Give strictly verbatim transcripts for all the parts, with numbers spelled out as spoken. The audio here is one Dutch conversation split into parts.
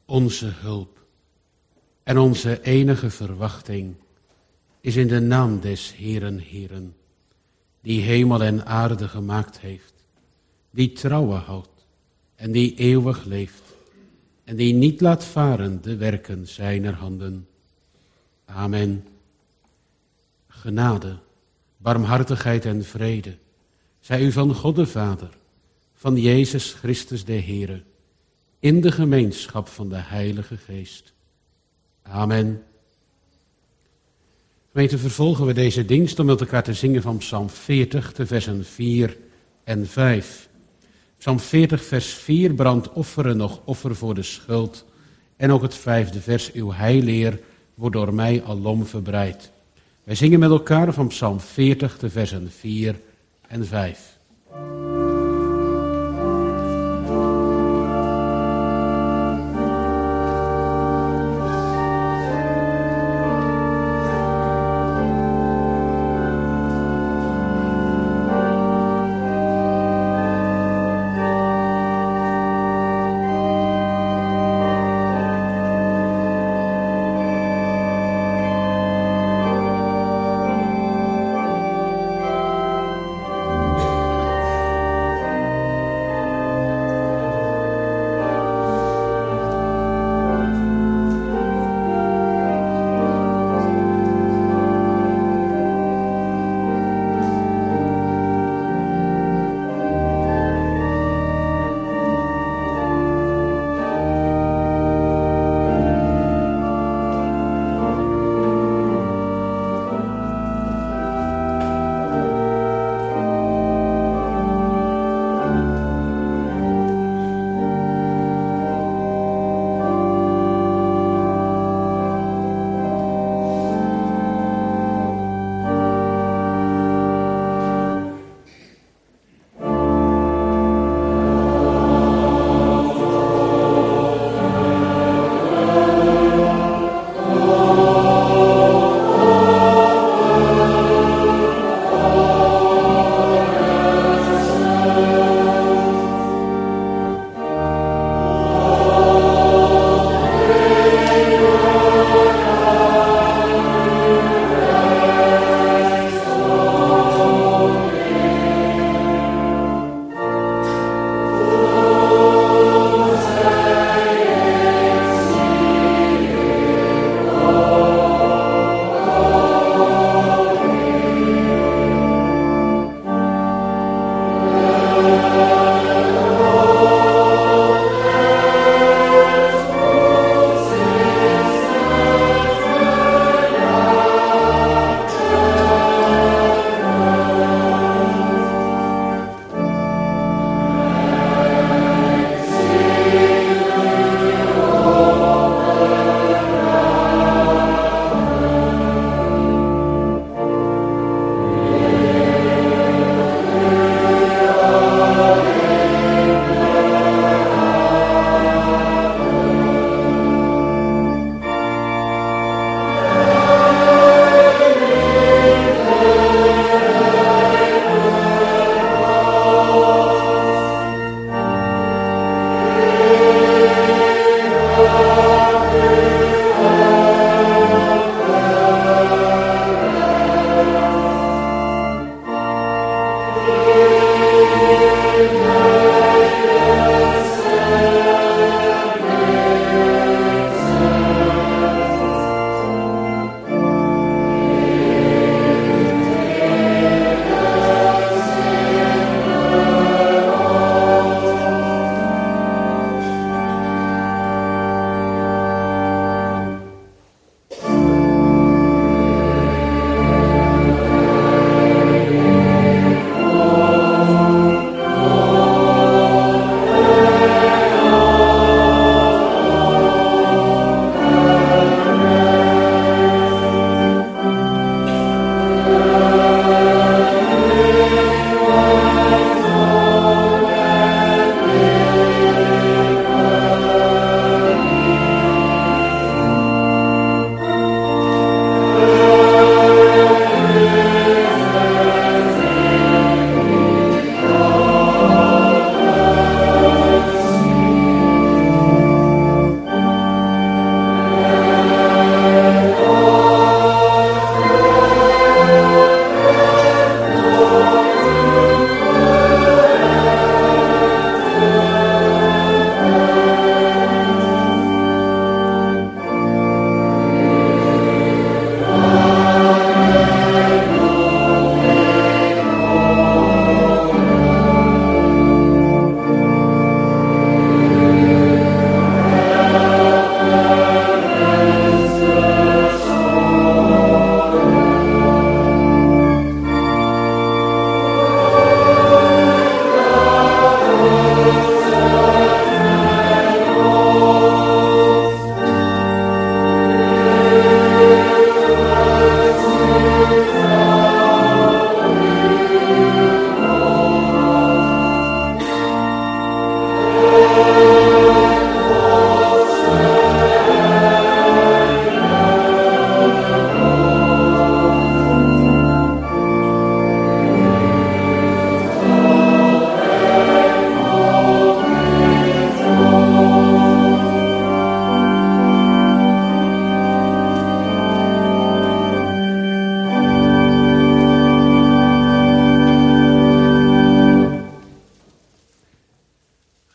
onze hulp en onze enige verwachting is in de naam des Heeren Heeren, die hemel en aarde gemaakt heeft, die trouwen houdt en die eeuwig leeft en die niet laat varen de werken zijner handen. Amen. Genade, barmhartigheid en vrede zij u van God de Vader, van Jezus Christus de Heere, in de gemeenschap van de Heilige Geest. Amen. Gemeente, vervolgen we deze dienst om met elkaar te zingen van Psalm veertig, de versen vier en vijf. Psalm veertig, vers vier, brand offeren nog offer voor de schuld. En ook het vijfde vers, uw heileer wordt door mij alom verbreid. Wij zingen met elkaar van Psalm veertig, de versen vier en vijf. Amen.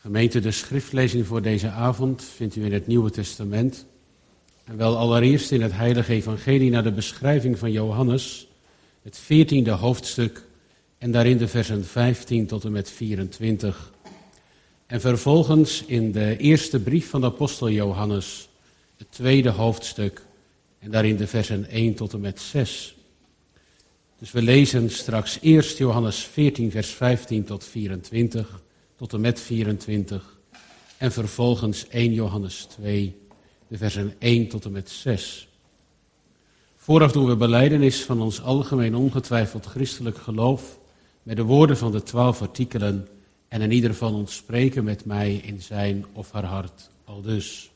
Gemeente, de schriftlezing voor deze avond vindt u in het Nieuwe Testament. En wel allereerst in het Heilige Evangelie naar de beschrijving van Johannes, het veertiende hoofdstuk en daarin de versen vijftien tot en met vierentwintig. En vervolgens in de eerste brief van de apostel Johannes, het tweede hoofdstuk en daarin de versen één tot en met zes. Dus we lezen straks eerst Johannes veertien vers vijftien tot vierentwintig, tot en met vierentwintig. En vervolgens eerste Johannes twee, de versen één tot en met zes. Vooraf doen we belijdenis van ons algemeen ongetwijfeld christelijk geloof met de woorden van de twaalf artikelen en in ieder van ons spreken met mij in zijn of haar hart aldus.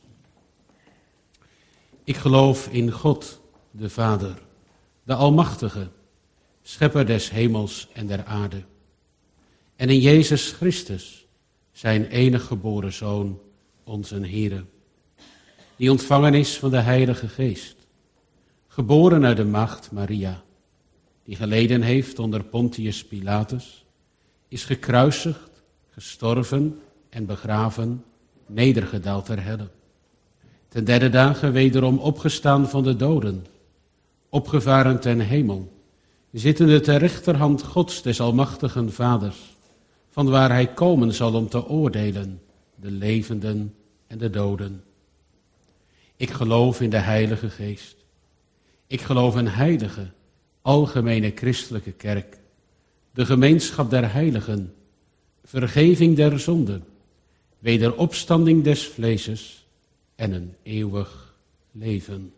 Ik geloof in God, de Vader, de Almachtige, schepper des hemels en der aarde. En in Jezus Christus, zijn enig geboren Zoon, onze Heere, die ontvangen is van de Heilige Geest, geboren uit de maagd Maria, die geleden heeft onder Pontius Pilatus, is gekruisigd, gestorven en begraven, nedergedaald ter helle. Ten derde dagen wederom opgestaan van de doden, opgevaren ten hemel, zittende ter rechterhand Gods des almachtigen Vaders, van waar hij komen zal om te oordelen, de levenden en de doden. Ik geloof in de Heilige Geest. Ik geloof in heilige, algemene christelijke kerk, de gemeenschap der heiligen, vergeving der zonden, wederopstanding des vleeses en een eeuwig leven.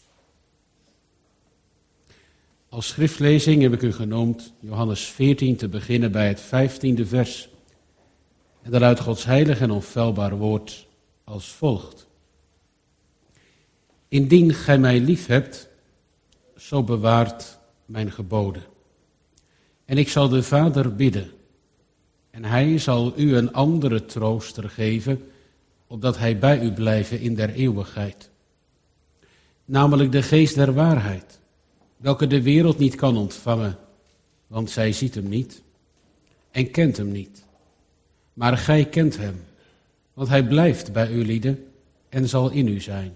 Als schriftlezing heb ik u genoemd Johannes veertien te beginnen bij het vijftiende vers. En daaruit Gods heilig en onfeilbaar woord als volgt. Indien gij mij lief hebt, zo bewaart mijn geboden. En ik zal de Vader bidden, en hij zal u een andere trooster geven, opdat hij bij u blijve in der eeuwigheid. Namelijk de geest der waarheid, welke de wereld niet kan ontvangen, want zij ziet hem niet en kent hem niet. Maar gij kent hem, want hij blijft bij u lieden en zal in u zijn.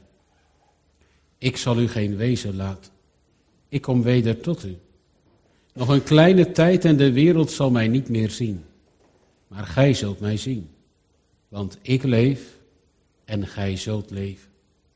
Ik zal u geen wezen laten, ik kom weder tot u. Nog een kleine tijd en de wereld zal mij niet meer zien, maar gij zult mij zien, want ik leef en gij zult leven.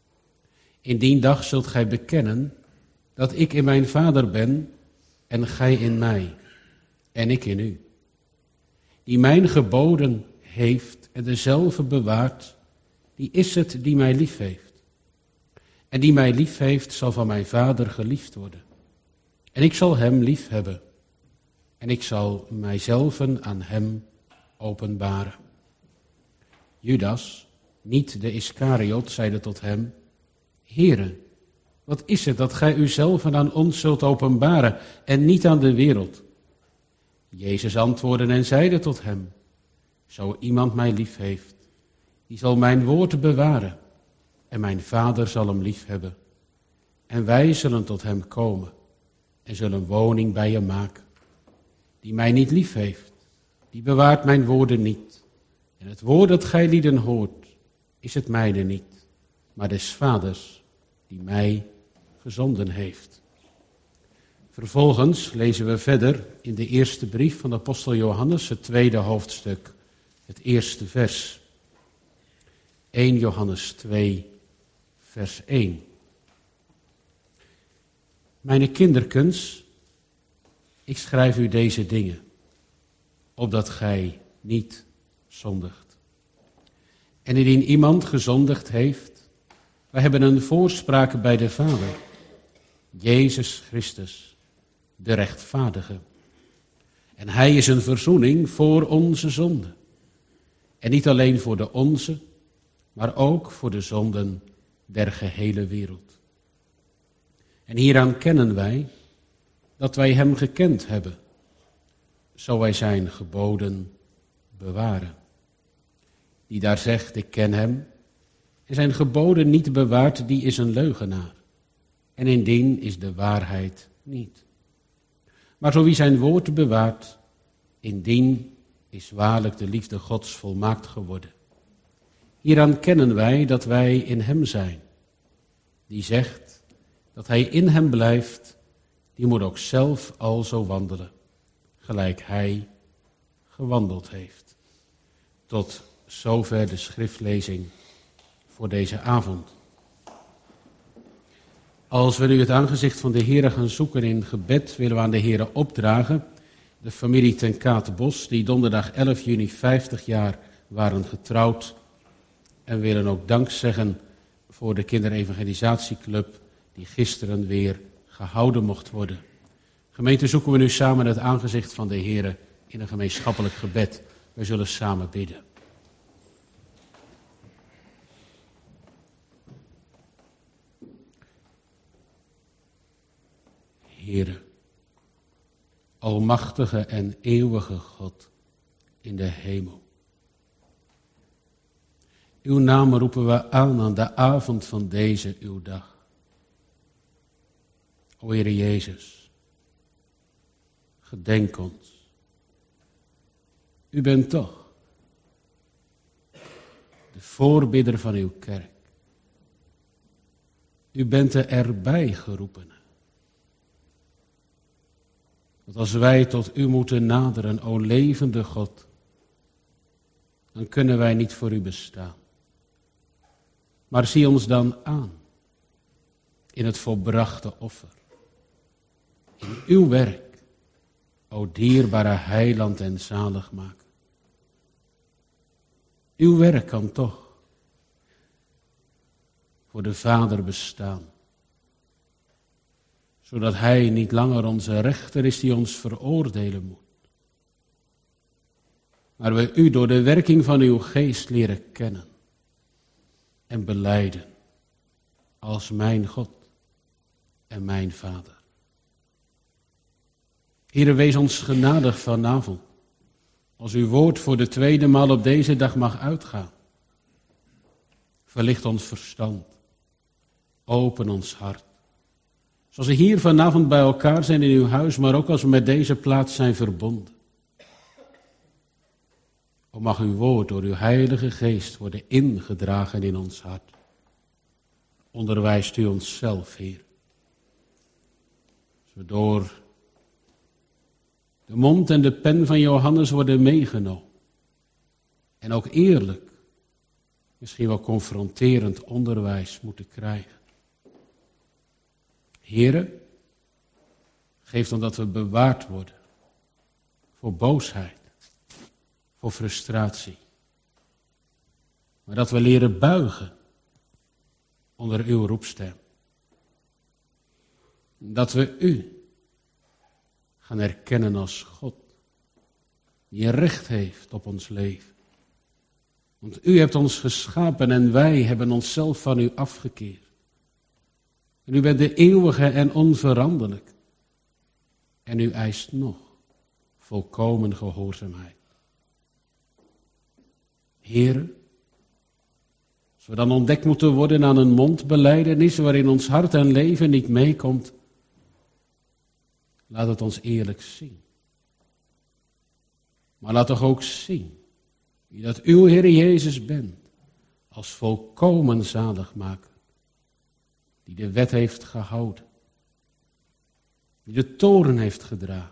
In die dag zult gij bekennen dat ik in mijn Vader ben en gij in mij en ik in u. Die mijn geboden heeft en dezelfde bewaart, die is het die mij lief heeft. En die mij lief heeft zal van mijn Vader geliefd worden. En ik zal hem lief hebben. En ik zal mijzelven aan hem openbaren. Judas, niet de Iskariot, zeide tot hem, Heere, wat is het dat gij uzelven aan ons zult openbaren en niet aan de wereld? Jezus antwoordde en zeide tot hem, zo iemand mij lief heeft, die zal mijn woord bewaren en mijn Vader zal hem lief hebben. En wij zullen tot hem komen en zullen woning bij hem maken. Die mij niet lief heeft, die bewaart mijn woorden niet. En het woord dat gij lieden hoort, is het mijne niet, maar des Vaders die mij gezonden heeft. Vervolgens lezen we verder in de eerste brief van de apostel Johannes, het tweede hoofdstuk, het eerste vers. eerste Johannes twee, vers één. Mijne kinderkens, ik schrijf u deze dingen, opdat gij niet zondigt. En indien iemand gezondigd heeft, wij hebben een voorspraak bij de Vader, Jezus Christus, de rechtvaardige. En hij is een verzoening voor onze zonden. En niet alleen voor de onze, maar ook voor de zonden der gehele wereld. En hieraan kennen wij dat wij hem gekend hebben, zo wij zijn geboden bewaren. Die daar zegt, ik ken hem, en zijn geboden niet bewaart, die is een leugenaar. En indien is de waarheid niet. Maar zo wie zijn woord bewaart, indien is waarlijk de liefde Gods volmaakt geworden. Hieraan kennen wij dat wij in hem zijn. Die zegt dat hij in hem blijft, die moet ook zelf alzo wandelen, gelijk hij gewandeld heeft. Tot zover de schriftlezing voor deze avond. Als we nu het aangezicht van de Heere gaan zoeken in gebed, willen we aan de Heere opdragen de familie ten Katenbos, die donderdag elf juni vijftig jaar waren getrouwd. En willen ook dank zeggen voor de kinderevangelisatieclub die gisteren weer gehouden mocht worden. Gemeente, zoeken we nu samen het aangezicht van de Heere in een gemeenschappelijk gebed. We zullen samen bidden. Heere, almachtige en eeuwige God in de hemel. Uw naam roepen we aan aan de avond van deze uw dag. O Heere Jezus, gedenk ons. U bent toch de voorbidder van uw kerk. U bent de erbij geroepene. Want als wij tot u moeten naderen, o levende God, dan kunnen wij niet voor u bestaan. Maar zie ons dan aan in het volbrachte offer. In uw werk, o dierbare heiland en zaligmaker. Uw werk kan toch voor de Vader bestaan. Zodat hij niet langer onze rechter is die ons veroordelen moet. Maar we u door de werking van uw geest leren kennen. En belijden als mijn God en mijn Vader. Heere, wees ons genadig vanavond, als uw woord voor de tweede maal op deze dag mag uitgaan. Verlicht ons verstand, open ons hart. Zoals we hier vanavond bij elkaar zijn in uw huis, maar ook als we met deze plaats zijn verbonden. O mag uw woord door uw heilige geest worden ingedragen in ons hart. Onderwijst u ons zelf, Heer. Als we door de mond en de pen van Johannes worden meegenomen. En ook eerlijk, misschien wel confronterend onderwijs moeten krijgen. Heere, geef dan dat we bewaard worden voor boosheid, voor frustratie. Maar dat we leren buigen onder uw roepstem. Dat we u gaan erkennen als God, die recht heeft op ons leven. Want u hebt ons geschapen en wij hebben onszelf van u afgekeerd. En u bent de eeuwige en onveranderlijk. En u eist nog volkomen gehoorzaamheid. Heere, als we dan ontdekt moeten worden aan een mondbelijdenis waarin ons hart en leven niet meekomt, laat het ons eerlijk zien. Maar laat toch ook zien wie dat uw Heer Jezus bent, als volkomen zaligmaker, die de wet heeft gehouden, die de toren heeft gedragen.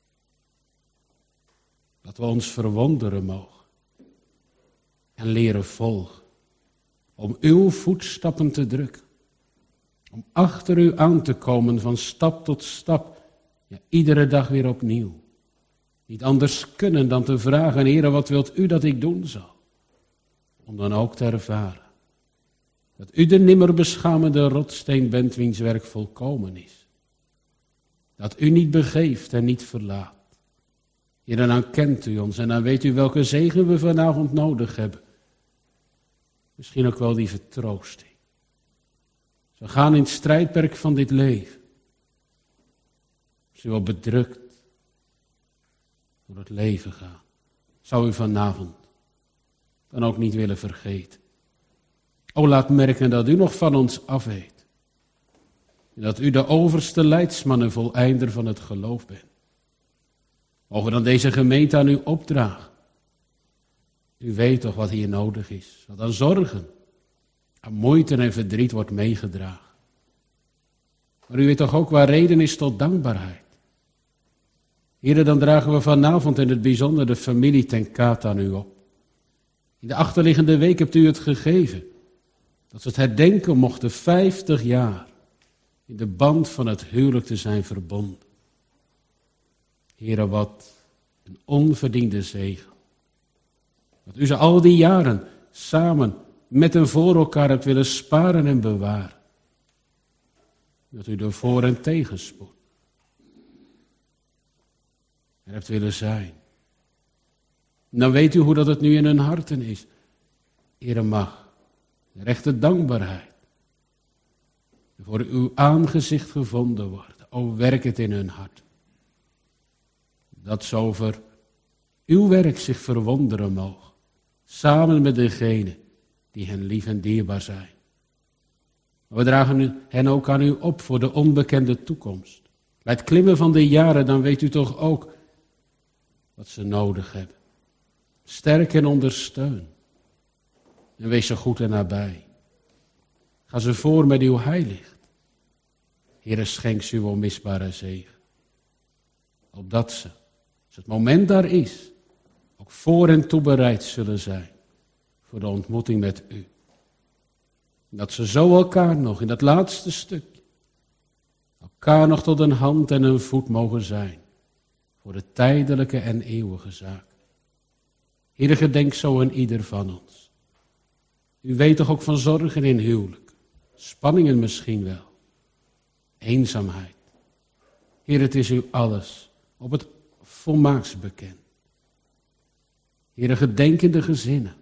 Dat we ons verwonderen mogen en leren volgen, om uw voetstappen te drukken, om achter u aan te komen van stap tot stap, ja, iedere dag weer opnieuw. Niet anders kunnen dan te vragen, Heere, wat wilt u dat ik doen zal? Om dan ook te ervaren dat u de nimmer beschamende rotsteen bent, wiens werk volkomen is. Dat u niet begeeft en niet verlaat. Heer, en dan kent u ons en dan weet u welke zegen we vanavond nodig hebben. Misschien ook wel die vertroosting. We gaan in het strijdperk van dit leven. Als u wel bedrukt door het leven gaan, zou u vanavond dan ook niet willen vergeten. O, laat merken dat u nog van ons af weet. En dat u de overste leidsman en voleinder van het geloof bent. Mogen we dan deze gemeente aan u opdragen. U weet toch wat hier nodig is. Wat aan zorgen, aan moeite en verdriet wordt meegedragen. Maar u weet toch ook waar reden is tot dankbaarheid. Heren, dan dragen we vanavond in het bijzonder de familie ten kate aan u op. In de achterliggende week hebt u het gegeven. Dat ze het herdenken mochten vijftig jaar in de band van het huwelijk te zijn verbonden. Heren, wat een onverdiende zegen. Dat u ze al die jaren samen met en voor elkaar hebt willen sparen en bewaren. Dat u er voor en tegenspoed er hebt willen zijn. Dan weet u hoe dat het nu in hun harten is. Heere, mag de rechte dankbaarheid voor uw aangezicht gevonden wordt. O, werk het in hun hart. Dat ze over uw werk zich verwonderen mogen. Samen met degenen die hen lief en dierbaar zijn. We dragen hen ook aan u op voor de onbekende toekomst. Bij het klimmen van de jaren, dan weet u toch ook wat ze nodig hebben. Sterk en ondersteun. En wees ze goed en nabij. Ga ze voor met uw heilig. Heere, schenk ze uw onmisbare zegen. Opdat ze, als het moment daar is, ook voor en toe bereid zullen zijn voor de ontmoeting met u. En dat ze zo elkaar nog in dat laatste stukje, elkaar nog tot een hand en een voet mogen zijn voor de tijdelijke en eeuwige zaak. Heere, gedenk zo aan ieder van ons. U weet toch ook van zorgen in huwelijk, spanningen misschien wel, eenzaamheid. Heer, het is u alles op het volmaakst bekend. Heere, gedenk in de gezinnen.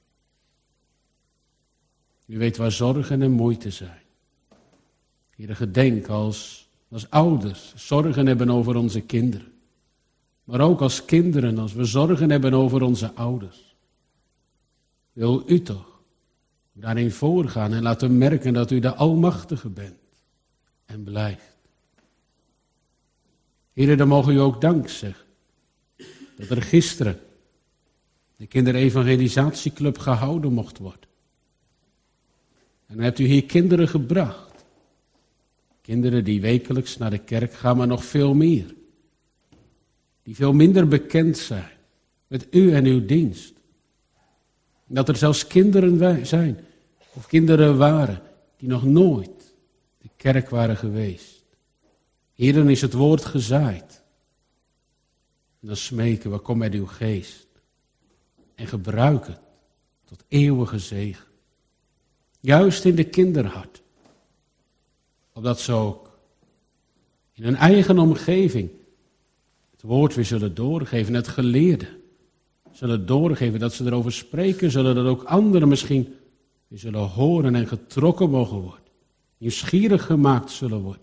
U weet waar zorgen en moeite zijn. Heere, gedenk als, als ouders zorgen hebben over onze kinderen. Maar ook als kinderen, als we zorgen hebben over onze ouders. Wil u toch daarin voorgaan en laten merken dat u de Almachtige bent en blijft. Heere, dan mogen u ook dank zeggen dat er gisteren de kinderevangelisatieclub gehouden mocht worden. En dan hebt u hier kinderen gebracht. Kinderen die wekelijks naar de kerk gaan, maar nog veel meer. Die veel minder bekend zijn met u en uw dienst. Dat er zelfs kinderen zijn, of kinderen waren, die nog nooit de kerk waren geweest. Hier dan is het woord gezaaid. En dan smeken we, kom met uw geest. En gebruik het tot eeuwige zegen. Juist in de kinderhart. Opdat ze ook in hun eigen omgeving het woord weer zullen doorgeven, het geleerde. Zullen doorgeven, dat ze erover spreken, zullen dat ook anderen misschien weer zullen horen en getrokken mogen worden. Nieuwsgierig gemaakt zullen worden.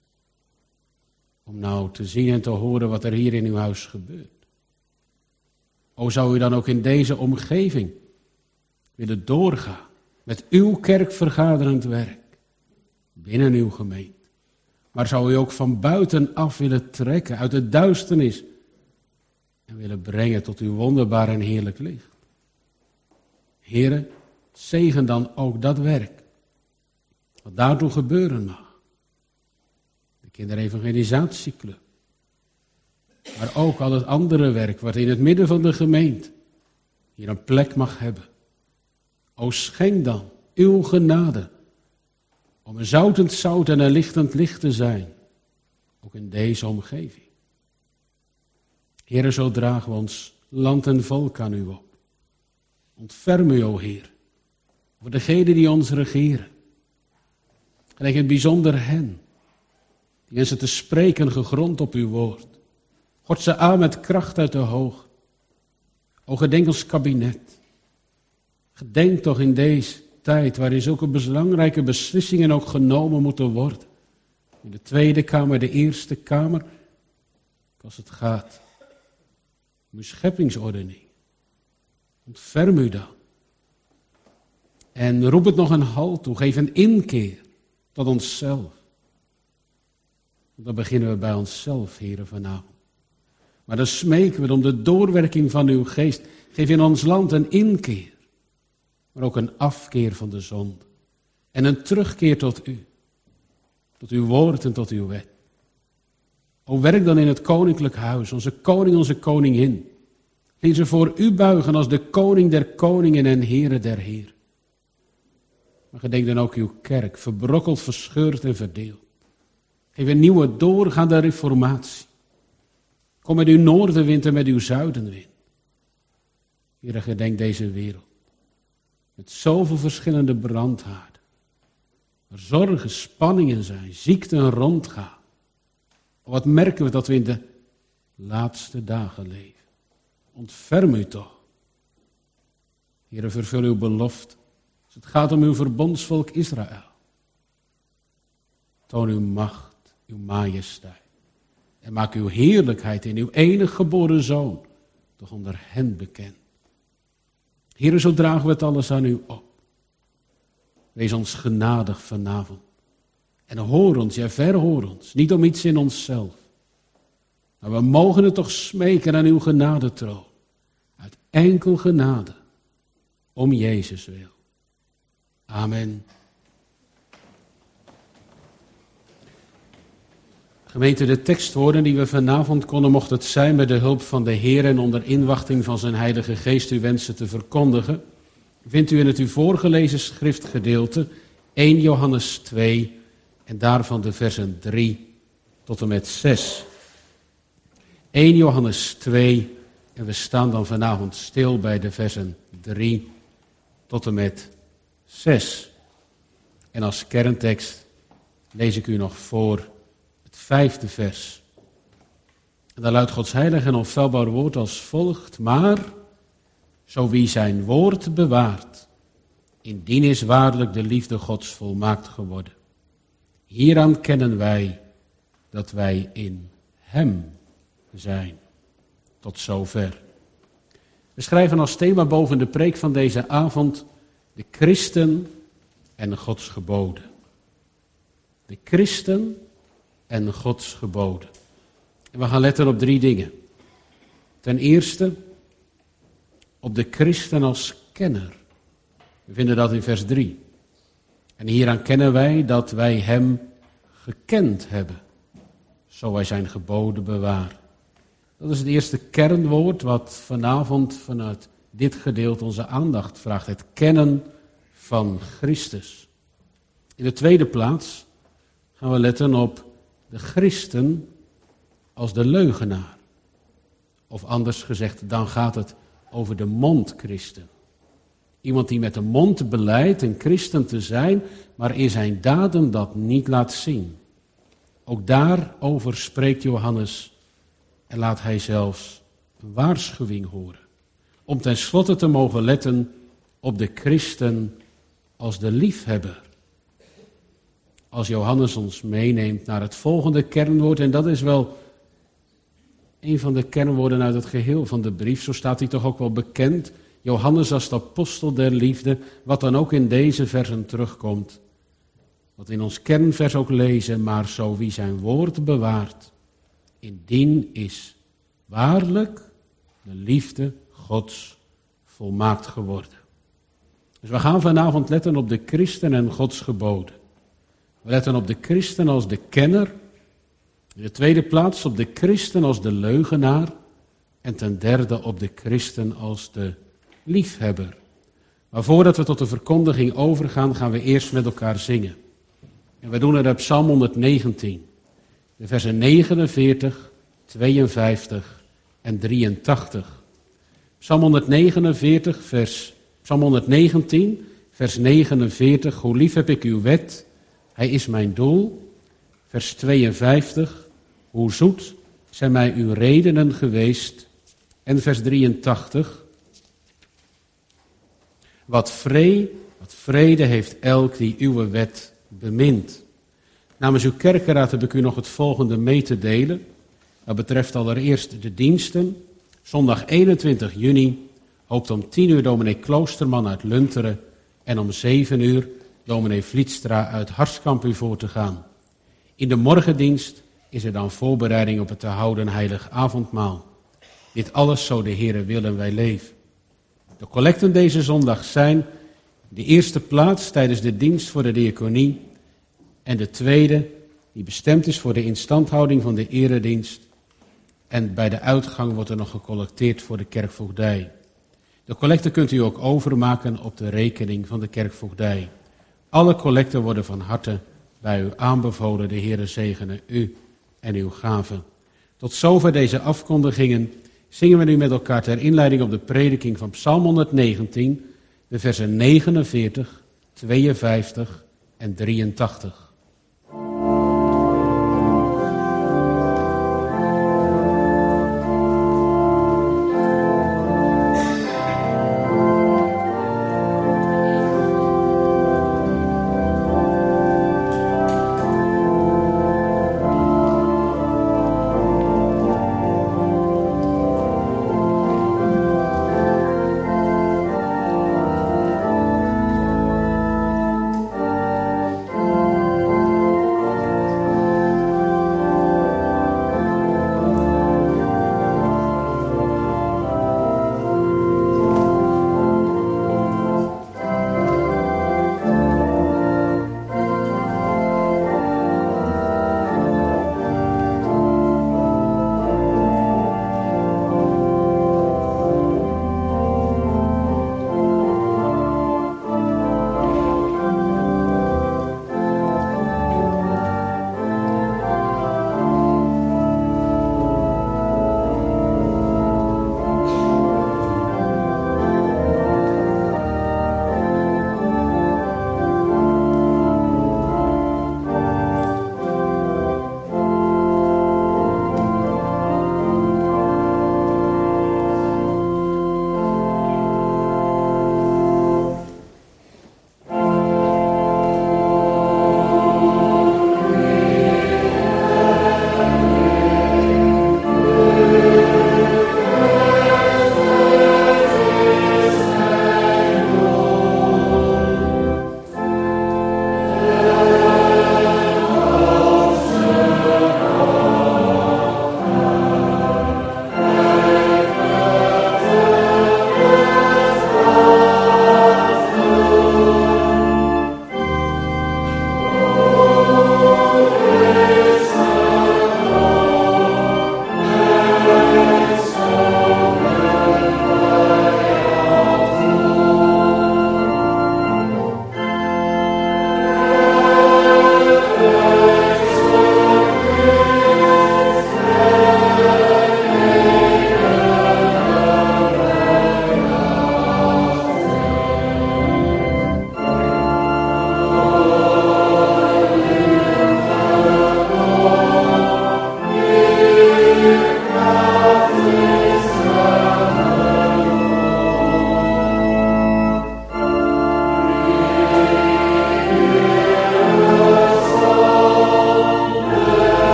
Om nou te zien en te horen wat er hier in uw huis gebeurt. O, zou u dan ook in deze omgeving willen doorgaan met uw kerkvergaderend werk binnen uw gemeente. Maar zou u ook van buitenaf willen trekken uit de duisternis en willen brengen tot uw wonderbaar en heerlijk licht. Heere, zegen dan ook dat werk, wat daartoe gebeuren mag. De kinderevangelisatieclub. Maar ook al het andere werk wat in het midden van de gemeente hier een plek mag hebben. O, schenk dan uw genade om een zoutend zout en een lichtend licht te zijn. Ook in deze omgeving. Heere, zo dragen we ons land en volk aan u op. Ontferm u, o Heer, voor degenen die ons regeren. En in het bijzonder hen, die wensen te spreken gegrond op uw woord. God ze aan met kracht uit de hoog. O, gedenk ons kabinet. Gedenk toch in deze tijd waarin zulke belangrijke beslissingen ook genomen moeten worden. In de Tweede Kamer, de Eerste Kamer. Als het gaat om uw scheppingsordening. Ontferm u dan. En roep het nog een halt toe. Geef een inkeer tot onszelf. Dan beginnen we bij onszelf, heren, vanavond. Maar dan smeken we om de doorwerking van uw geest. Geef in ons land een inkeer, maar ook een afkeer van de zonde. En een terugkeer tot u, tot uw woord en tot uw wet. O, werk dan in het koninklijk huis, onze koning, onze koningin. Die ze voor u buigen als de koning der koningen en heren der heren. Maar gedenk dan ook uw kerk, verbrokkeld, verscheurd en verdeeld. Geef een nieuwe doorgaande reformatie. Kom met uw noordenwind en met uw zuidenwind. Heere, gedenk deze wereld. Met zoveel verschillende brandhaarden. Waar zorgen, spanningen zijn, ziekten rondgaan. Wat merken we dat we in de laatste dagen leven. Ontferm u toch. Heere, vervul uw belofte. Als het gaat om uw verbondsvolk Israël. Toon uw macht, uw majesteit. En maak uw heerlijkheid in uw enige geboren Zoon toch onder hen bekend. Heere, zo dragen we het alles aan u op. Wees ons genadig vanavond. En hoor ons, ja verhoor ons, niet om iets in onszelf. Maar we mogen het toch smeken aan uw genadetroon. Uit enkel genade, om Jezus wil. Amen. Gemeente, de tekstwoorden die we vanavond konden, mocht het zijn met de hulp van de Heer en onder inwachting van zijn Heilige Geest u wensen te verkondigen, vindt u in het u voorgelezen schriftgedeelte eerste Johannes twee en daarvan de versen drie tot en met zes. eerste Johannes twee en we staan dan vanavond stil bij de versen drie tot en met zes. En als kerntekst lees ik u nog voor het vijfde vers. En daar luidt Gods heilig en onfeilbaar woord als volgt. Maar, zo wie zijn woord bewaart, indien is waarlijk de liefde Gods volmaakt geworden. Hieraan kennen wij dat wij in hem zijn. Tot zover. We schrijven als thema boven de preek van deze avond de christen en Gods geboden. De christen en Gods geboden. En we gaan letten op drie dingen. Ten eerste op de christen als kenner. We vinden dat in vers drie. En hieraan kennen wij dat wij hem gekend hebben. Zo wij zijn geboden bewaren. Dat is het eerste kernwoord wat vanavond vanuit dit gedeelte onze aandacht vraagt. Het kennen van Christus. In de tweede plaats gaan we letten op de christen als de leugenaar. Of anders gezegd, dan gaat het over de mondchristen. Iemand die met de mond belijdt een christen te zijn, maar in zijn daden dat niet laat zien. Ook daarover spreekt Johannes en laat hij zelfs een waarschuwing horen. Om tenslotte te mogen letten op de christen als de liefhebber. Als Johannes ons meeneemt naar het volgende kernwoord, en dat is wel een van de kernwoorden uit het geheel van de brief, zo staat hij toch ook wel bekend. Johannes als de apostel der liefde, wat dan ook in deze versen terugkomt. Wat in ons kernvers ook lezen, maar zo wie zijn woord bewaart, indien is waarlijk de liefde Gods volmaakt geworden. Dus we gaan vanavond letten op de christen en Gods geboden. We letten op de christen als de kenner. In de tweede plaats op de christen als de leugenaar. En ten derde op de christen als de liefhebber. Maar voordat we tot de verkondiging overgaan, gaan we eerst met elkaar zingen. En we doen het op Psalm honderdnegentien. De versen negenenveertig, tweeënvijftig en drieëntachtig. Psalm honderdnegenenveertig, vers, Psalm honderdnegentien, vers negenenveertig. Hoe lief heb ik uw wet, hij is mijn doel. Vers tweeënvijftig. Hoe zoet zijn mij uw redenen geweest. En vers drieëntachtig. Wat vrede, wat vrede heeft elk die uw wet bemint. Namens uw kerkenraad heb ik u nog het volgende mee te delen. Dat betreft allereerst de diensten. Zondag eenentwintig juni hoopt om tien uur dominee Kloosterman uit Lunteren en om zeven uur dominee Vlietstra uit Harskamp u voor te gaan. In de morgendienst is er dan voorbereiding op het te houden heilig avondmaal. Dit alles, zo de Heere wil en wij leven. De collecten deze zondag zijn de eerste plaats tijdens de dienst voor de diaconie en de tweede die bestemd is voor de instandhouding van de eredienst. En bij de uitgang wordt er nog gecollecteerd voor de kerkvoogdij. De collecten kunt u ook overmaken op de rekening van de kerkvoogdij. Alle collecten worden van harte bij u aanbevolen. De Heere zegene u en uw gaven. Tot zover deze afkondigingen zingen we nu met elkaar ter inleiding op de prediking van Psalm honderdnegentien, de versen negenenveertig, tweeënvijftig en drieëntachtig.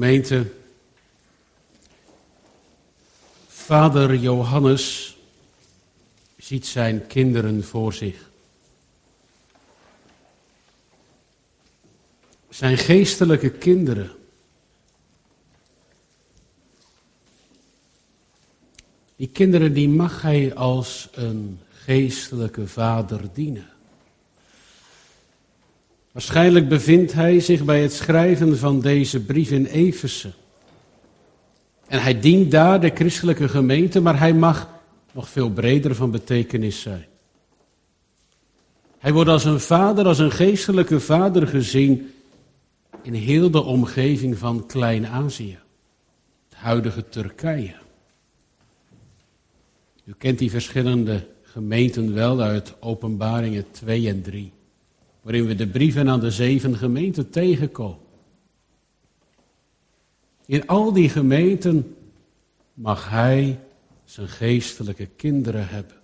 Gemeente, vader Johannes ziet zijn kinderen voor zich. Zijn geestelijke kinderen. Die kinderen die mag hij als een geestelijke vader dienen. Waarschijnlijk bevindt hij zich bij het schrijven van deze brief in Efeze. En hij dient daar de christelijke gemeente, maar hij mag nog veel breder van betekenis zijn. Hij wordt als een vader, als een geestelijke vader gezien in heel de omgeving van Klein-Azië, het huidige Turkije. U kent die verschillende gemeenten wel uit Openbaringen twee en drie, waarin we de brieven aan de zeven gemeenten tegenkomen. In al die gemeenten mag hij zijn geestelijke kinderen hebben.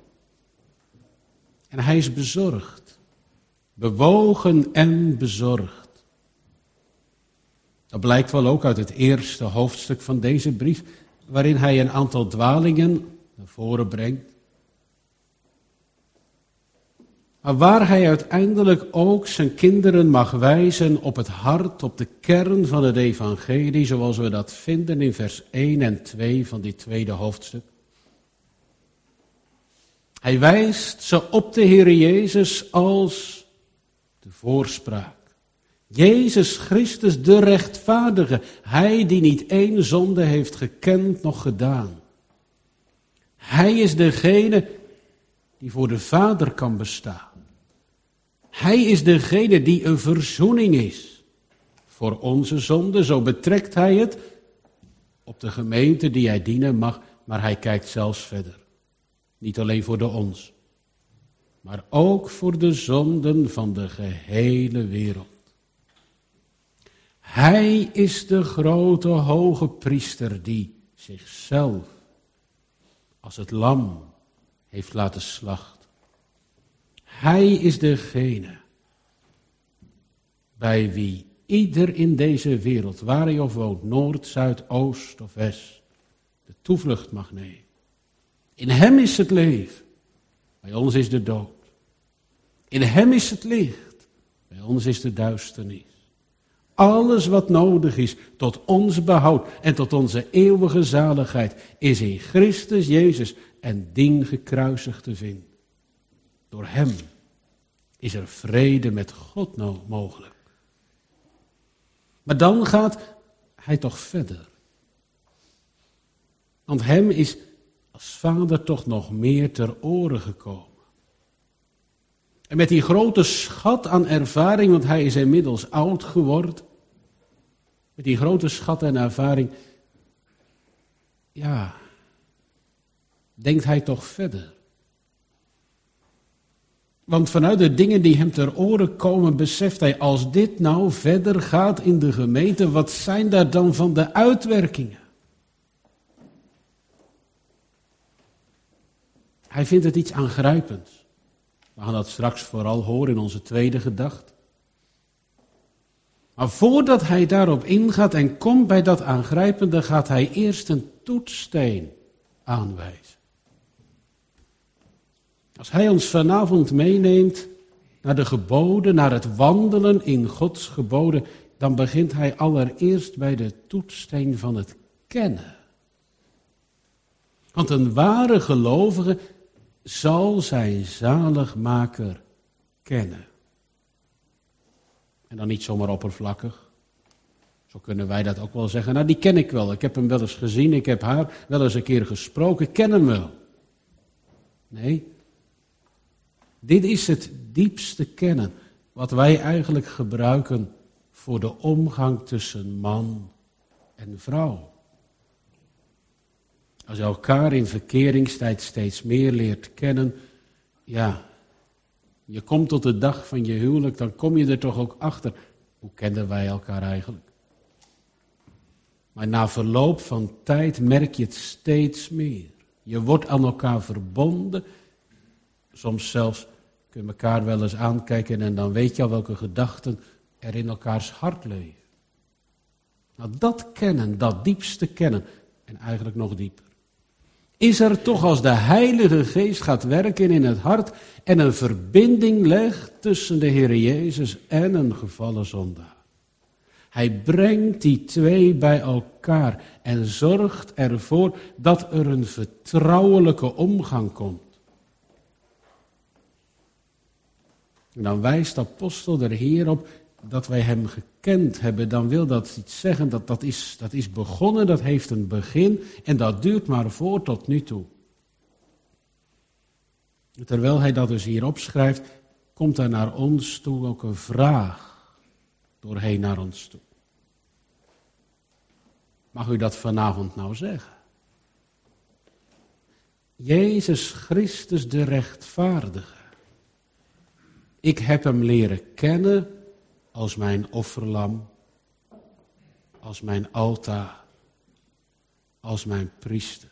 En hij is bezorgd, bewogen en bezorgd. Dat blijkt wel ook uit het eerste hoofdstuk van deze brief, waarin hij een aantal dwalingen naar voren brengt. Maar waar hij uiteindelijk ook zijn kinderen mag wijzen op het hart, op de kern van het evangelie, zoals we dat vinden in vers één en twee van dit tweede hoofdstuk. Hij wijst ze op de Heer Jezus als de voorspraak. Jezus Christus, de rechtvaardige, hij die niet één zonde heeft gekend nog gedaan. Hij is degene die voor de Vader kan bestaan. Hij is degene die een verzoening is voor onze zonde. Zo betrekt hij het op de gemeente die hij dienen mag, maar hij kijkt zelfs verder. Niet alleen voor de ons, maar ook voor de zonden van de gehele wereld. Hij is de grote hoge priester die zichzelf als het lam heeft laten slachten. Hij is degene bij wie ieder in deze wereld, waar hij of woont, noord, zuid, oost of west, de toevlucht mag nemen. In hem is het leven, bij ons is de dood. In hem is het licht, bij ons is de duisternis. Alles wat nodig is tot ons behoud en tot onze eeuwige zaligheid is in Christus Jezus en dien gekruisigd te vinden. Door hem is er vrede met God mogelijk. Maar dan gaat hij toch verder. Want hem is als vader toch nog meer ter oren gekomen. En met die grote schat aan ervaring, want hij is inmiddels oud geworden. Met die grote schat en ervaring, ja, denkt hij toch verder. Want vanuit de dingen die hem ter oren komen, beseft hij, als dit nou verder gaat in de gemeente, wat zijn daar dan van de uitwerkingen? Hij vindt het iets aangrijpends. We gaan dat straks vooral horen in onze tweede gedachte. Maar voordat hij daarop ingaat en komt bij dat aangrijpende, gaat hij eerst een toetssteen aanwijzen. Als hij ons vanavond meeneemt naar de geboden, naar het wandelen in Gods geboden, dan begint hij allereerst bij de toetssteen van het kennen. Want een ware gelovige zal zijn zaligmaker kennen. En dan niet zomaar oppervlakkig. Zo kunnen wij dat ook wel zeggen. Nou, die ken ik wel. Ik heb hem wel eens gezien. Ik heb haar wel eens een keer gesproken. Ik ken hem wel. Nee. Dit is het diepste kennen. Wat wij eigenlijk gebruiken voor de omgang tussen man en vrouw. Als je elkaar in verkeringstijd steeds meer leert kennen, ja, je komt tot de dag van je huwelijk, dan kom je er toch ook achter. Hoe kenden wij elkaar eigenlijk? Maar na verloop van tijd merk je het steeds meer. Je wordt aan elkaar verbonden. Soms zelfs kun je elkaar wel eens aankijken en dan weet je al welke gedachten er in elkaars hart leven. Nou, dat kennen, dat diepste kennen, en eigenlijk nog dieper, is er toch als de Heilige Geest gaat werken in het hart en een verbinding legt tussen de Heer Jezus en een gevallen zondaar. Hij brengt die twee bij elkaar en zorgt ervoor dat er een vertrouwelijke omgang komt. En dan wijst de apostel er hier op dat wij hem gekend hebben. Dan wil dat iets zeggen, dat, dat, is, dat is begonnen, dat heeft een begin en dat duurt maar voor tot nu toe. Terwijl hij dat dus hier opschrijft, komt er naar ons toe ook een vraag doorheen naar ons toe. Mag u dat vanavond nou zeggen? Jezus Christus de rechtvaardige. Ik heb hem leren kennen als mijn offerlam, als mijn altaar, als mijn priester,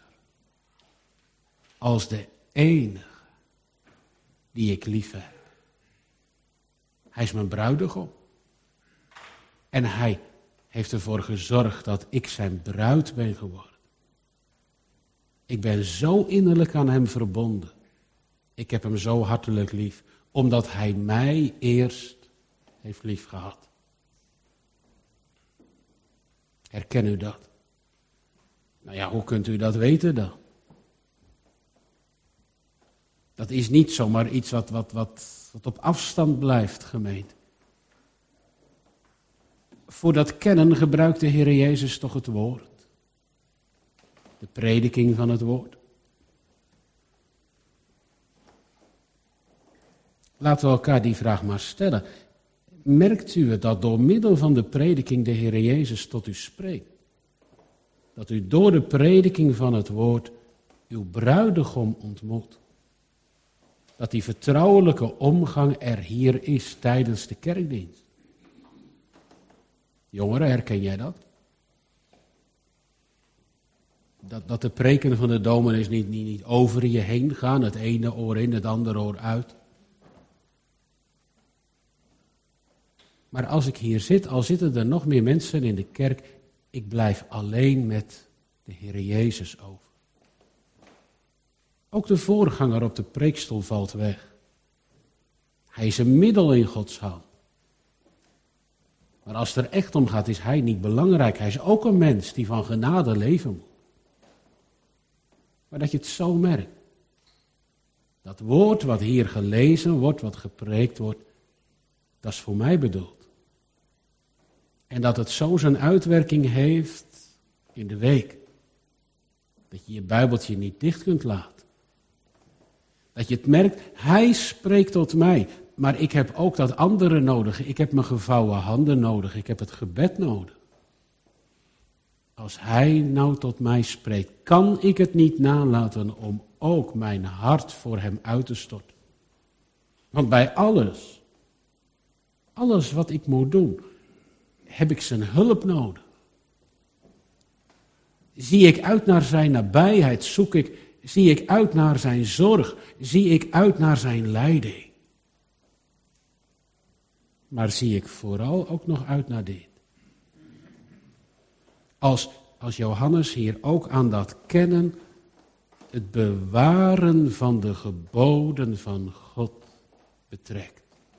als de enige die ik lief heb. Hij is mijn bruidegom. En hij heeft ervoor gezorgd dat ik zijn bruid ben geworden. Ik ben zo innerlijk aan hem verbonden. Ik heb hem zo hartelijk lief, omdat hij mij eerst heeft lief gehad. Herken u dat? Nou ja, hoe kunt u dat weten dan? Dat is niet zomaar iets wat, wat, wat, wat op afstand blijft, gemeente. Voor dat kennen gebruikt de Heer Jezus toch het woord. De prediking van het woord. Laten we elkaar die vraag maar stellen. Merkt u het dat door middel van de prediking de Heer Jezus tot u spreekt? Dat u door de prediking van het woord uw bruidegom ontmoet? Dat die vertrouwelijke omgang er hier is tijdens de kerkdienst? Jongeren, herken jij dat? Dat, dat de preken van de dominees niet, niet, niet over je heen gaan, het ene oor in, het andere oor uit. Maar als ik hier zit, al zitten er nog meer mensen in de kerk, ik blijf alleen met de Heer Jezus over. Ook de voorganger op de preekstoel valt weg. Hij is een middel in Gods hand. Maar als het er echt om gaat, is hij niet belangrijk. Hij is ook een mens die van genade leven moet. Maar dat je het zo merkt. Dat woord wat hier gelezen wordt, wat gepreekt wordt, dat is voor mij bedoeld. En dat het zo zijn uitwerking heeft in de week. Dat je je Bijbeltje niet dicht kunt laten. Dat je het merkt, hij spreekt tot mij. Maar ik heb ook dat andere nodig. Ik heb mijn gevouwen handen nodig. Ik heb het gebed nodig. Als hij nou tot mij spreekt, kan ik het niet nalaten om ook mijn hart voor hem uit te storten. Want bij alles, alles wat ik moet doen, heb ik zijn hulp nodig. Zie ik uit naar zijn nabijheid, zoek ik, zie ik uit naar zijn zorg, zie ik uit naar zijn leiding. Maar zie ik vooral ook nog uit naar dit. Als, als Johannes hier ook aan dat kennen, het bewaren van de geboden van God betrekt.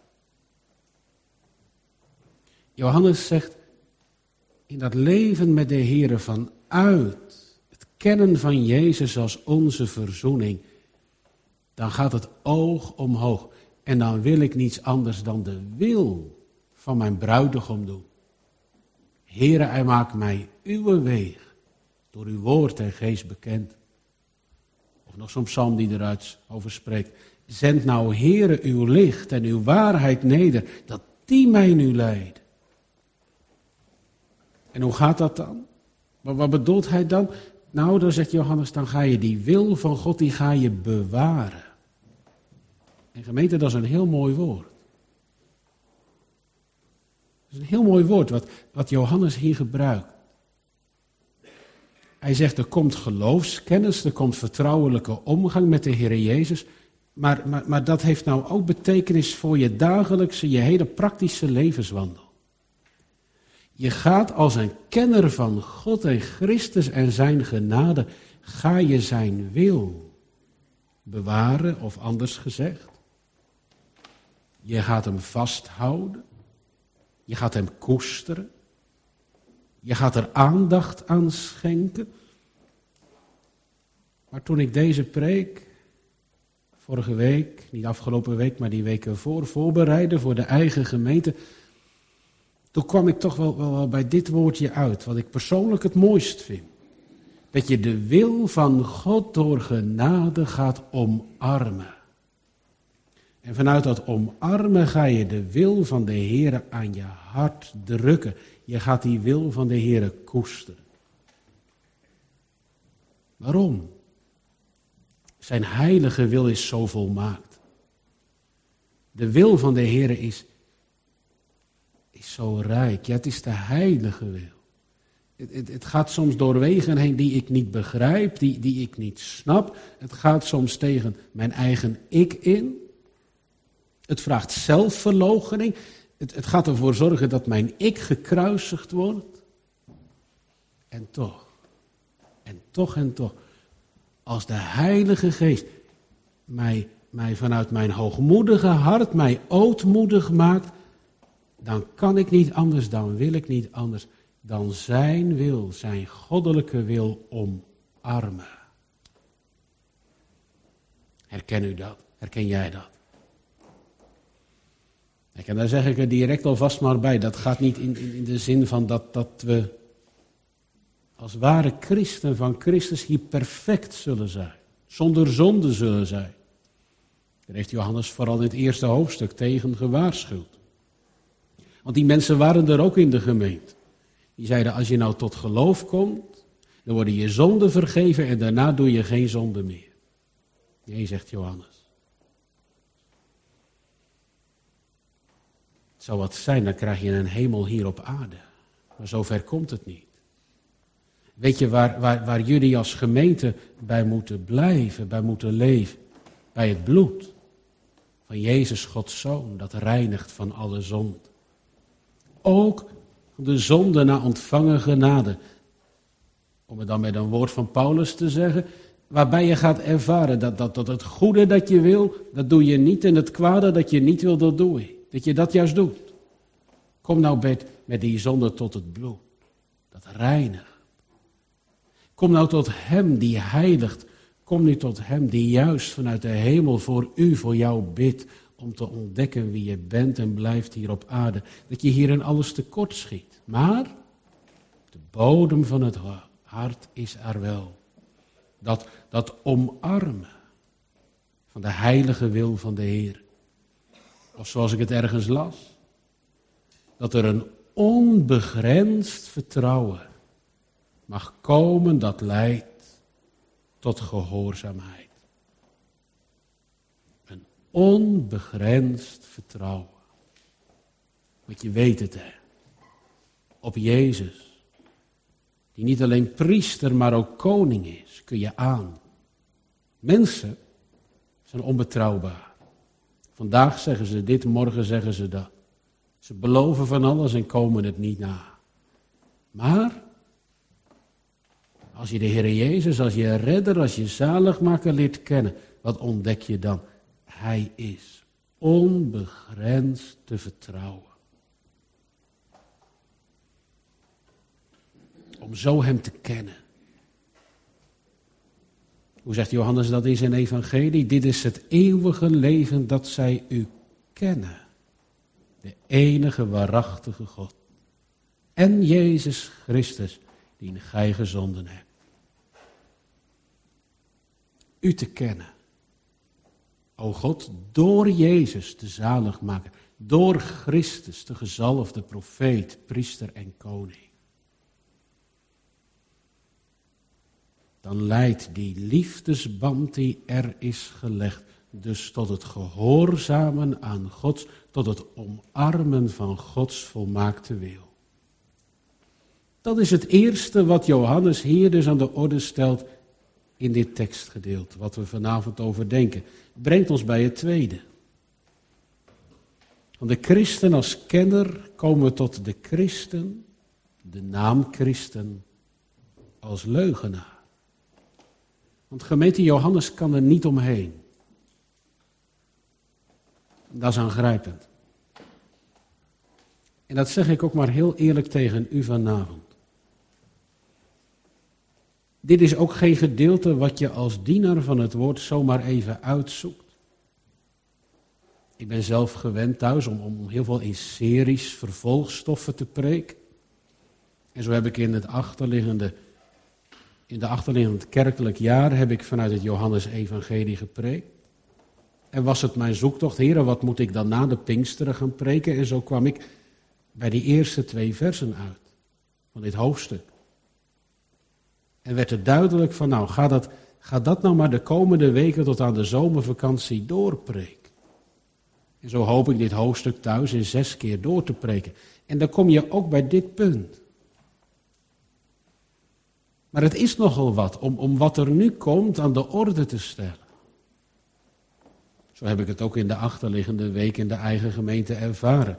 Johannes zegt, in dat leven met de Heere vanuit het kennen van Jezus als onze verzoening, dan gaat het oog omhoog. En dan wil ik niets anders dan de wil van mijn bruidegom doen. Heere, hij maakt mij uw weg door uw woord en geest bekend. Of nog zo'n psalm die eruit over spreekt. Zend nou, Heere, uw licht en uw waarheid neder, dat die mij nu leidt. En hoe gaat dat dan? Maar wat bedoelt hij dan? Nou, dan zegt Johannes, dan ga je die wil van God, die ga je bewaren. En gemeente, dat is een heel mooi woord. Dat is een heel mooi woord wat, wat Johannes hier gebruikt. Hij zegt, er komt geloofskennis, er komt vertrouwelijke omgang met de Heer Jezus. Maar, maar, maar dat heeft nou ook betekenis voor je dagelijkse, je hele praktische levenswandel. Je gaat als een kenner van God en Christus en zijn genade, ga je zijn wil bewaren, of anders gezegd. Je gaat hem vasthouden. Je gaat hem koesteren. Je gaat er aandacht aan schenken. Maar toen ik deze preek, vorige week, niet afgelopen week, maar die week ervoor, voorbereidde voor de eigen gemeente, toen kwam ik toch wel, wel, wel bij dit woordje uit, wat ik persoonlijk het mooist vind. Dat je de wil van God door genade gaat omarmen. En vanuit dat omarmen ga je de wil van de Heer aan je hart drukken. Je gaat die wil van de Heer koesteren. Waarom? Zijn heilige wil is zo volmaakt. De wil van de Heer is, is zo rijk. Ja, het is de heilige wil. Het, het, het gaat soms door wegen heen die ik niet begrijp, die, die ik niet snap. Het gaat soms tegen mijn eigen ik in. Het vraagt zelfverloochening. Het, het gaat ervoor zorgen dat mijn ik gekruisigd wordt. En toch, en toch en toch, als de Heilige Geest mij, mij vanuit mijn hoogmoedige hart, mij ootmoedig maakt, dan kan ik niet anders, dan wil ik niet anders, dan zijn wil, zijn goddelijke wil omarmen. Herken u dat? Herken jij dat? En daar zeg ik er direct alvast maar bij. Dat gaat niet in, in, in de zin van dat, dat we als ware christen van Christus hier perfect zullen zijn. Zonder zonde zullen zijn. Daar heeft Johannes vooral in het eerste hoofdstuk tegen gewaarschuwd. Want die mensen waren er ook in de gemeente. Die zeiden, als je nou tot geloof komt, dan worden je zonden vergeven en daarna doe je geen zonde meer. Nee, zegt Johannes. Het zou wat zijn, dan krijg je een hemel hier op aarde. Maar zover komt het niet. Weet je waar, waar, waar jullie als gemeente bij moeten blijven, bij moeten leven? Bij het bloed van Jezus, Gods Zoon, dat reinigt van alle zonde. Ook de zonde na ontvangen genade. Om het dan met een woord van Paulus te zeggen, waarbij je gaat ervaren dat, dat, dat het goede dat je wil, dat doe je niet, en het kwade dat je niet wil, dat doe je. Dat je dat juist doet. Kom nou met, met die zonde tot het bloed. Dat reinigt. Kom nou tot hem die heiligt. Kom nu tot hem die juist vanuit de hemel voor u, voor jou bidt. Om te ontdekken wie je bent en blijft hier op aarde. Dat je hier in alles tekort schiet. Maar de bodem van het hart is er wel. Dat, dat omarmen van de heilige wil van de Heer. Of zoals ik het ergens las. Dat er een onbegrensd vertrouwen mag komen dat leidt tot gehoorzaamheid. Een onbegrensd vertrouwen. Want je weet het hè. Op Jezus. Die niet alleen priester maar ook koning is. Kun je aan. Mensen zijn onbetrouwbaar. Vandaag zeggen ze dit, morgen zeggen ze dat. Ze beloven van alles en komen het niet na. Maar, als je de Heer Jezus, als je redder, als je zaligmaker leert kennen, wat ontdek je dan? Hij is onbegrensd te vertrouwen. Om zo hem te kennen. Hoe zegt Johannes dat in zijn evangelie? Dit is het eeuwige leven dat zij u kennen. De enige waarachtige God. En Jezus Christus, die gij gezonden hebt. U te kennen. O God, door Jezus de zaligmaker. Door Christus de gezalfde profeet, priester en koning. Dan leidt die liefdesband die er is gelegd, dus tot het gehoorzamen aan Gods, tot het omarmen van Gods volmaakte wil. Dat is het eerste wat Johannes hier dus aan de orde stelt in dit tekstgedeelte, wat we vanavond overdenken. Brengt ons bij het tweede. Van de christen als kenner komen we tot de christen de naam Christen als leugenaar. Want gemeente Johannes kan er niet omheen. Dat is aangrijpend. En dat zeg ik ook maar heel eerlijk tegen u vanavond. Dit is ook geen gedeelte wat je als dienaar van het woord zomaar even uitzoekt. Ik ben zelf gewend thuis om, om heel veel in series vervolgstoffen te preken. En zo heb ik in het achterliggende, in de achterliggende kerkelijk jaar heb ik vanuit het Johannes-evangelie gepreekt. En was het mijn zoektocht, heren, wat moet ik dan na de Pinksteren gaan preken? En zo kwam ik bij die eerste twee versen uit van dit hoofdstuk. En werd het duidelijk van, nou, ga dat, ga dat nou maar de komende weken tot aan de zomervakantie doorpreken. En zo hoop ik dit hoofdstuk thuis in zes keer door te preken. En dan kom je ook bij dit punt. Maar het is nogal wat om, om wat er nu komt aan de orde te stellen. Zo heb ik het ook in de achterliggende week in de eigen gemeente ervaren.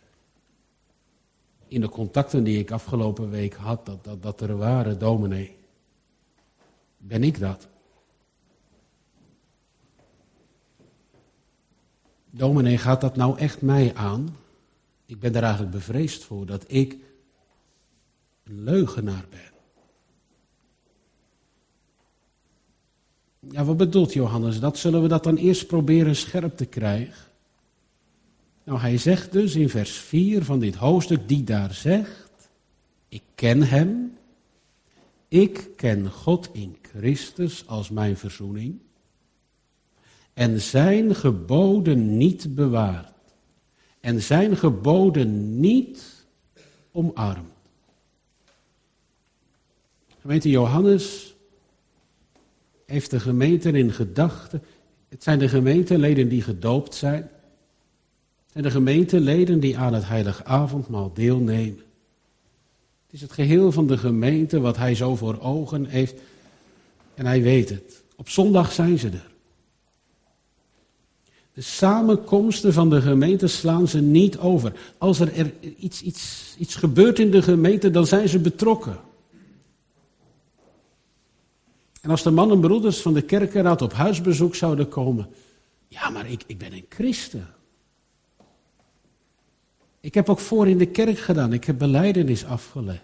In de contacten die ik afgelopen week had, dat, dat, dat er waren, dominee. Ben ik dat? Dominee, gaat dat nou echt mij aan? Ik ben er eigenlijk bevreesd voor dat ik een leugenaar ben. Ja, wat bedoelt Johannes dat? Zullen we dat dan eerst proberen scherp te krijgen? Nou, hij zegt dus in vers vier van dit hoofdstuk, die daar zegt, ik ken hem, ik ken God in Christus als mijn verzoening en zijn geboden niet bewaard en zijn geboden niet omarmd. Gemeente Johannes heeft de gemeenten in gedachten. Het zijn de gemeenteleden die gedoopt zijn. Het zijn de gemeenteleden die aan het heilige avondmaal deelnemen. Het is het geheel van de gemeente wat hij zo voor ogen heeft. En hij weet het. Op zondag zijn ze er. De samenkomsten van de gemeente slaan ze niet over. Als er, er iets, iets, iets gebeurt in de gemeente, dan zijn ze betrokken. En als de mannen en broeders van de kerkenraad op huisbezoek zouden komen. Ja, maar ik, ik ben een christen. Ik heb ook voor in de kerk gedaan. Ik heb belijdenis afgelegd.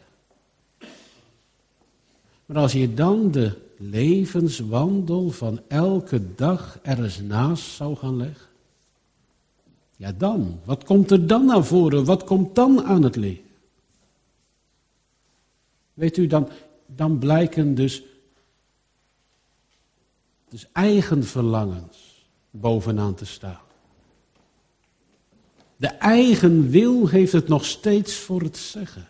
Maar als je dan de levenswandel van elke dag ergens naast zou gaan leggen. Ja dan, wat komt er dan naar voren? Wat komt dan aan het licht? Weet u, dan, dan blijken dus... Dus eigen verlangens bovenaan te staan. De eigen wil heeft het nog steeds voor het zeggen.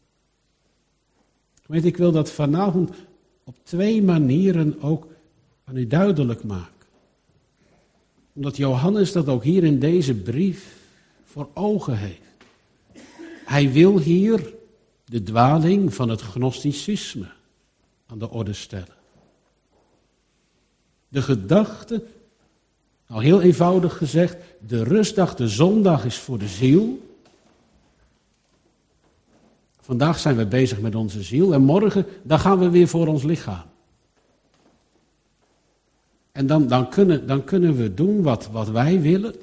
Weet, ik wil dat vanavond op twee manieren ook aan u duidelijk maken. Omdat Johannes dat ook hier in deze brief voor ogen heeft. Hij wil hier de dwaling van het gnosticisme aan de orde stellen. De gedachte, al heel eenvoudig gezegd, de rustdag, de zondag is voor de ziel. Vandaag zijn we bezig met onze ziel en morgen, dan gaan we weer voor ons lichaam. En dan, dan, kunnen, dan kunnen we doen wat, wat wij willen.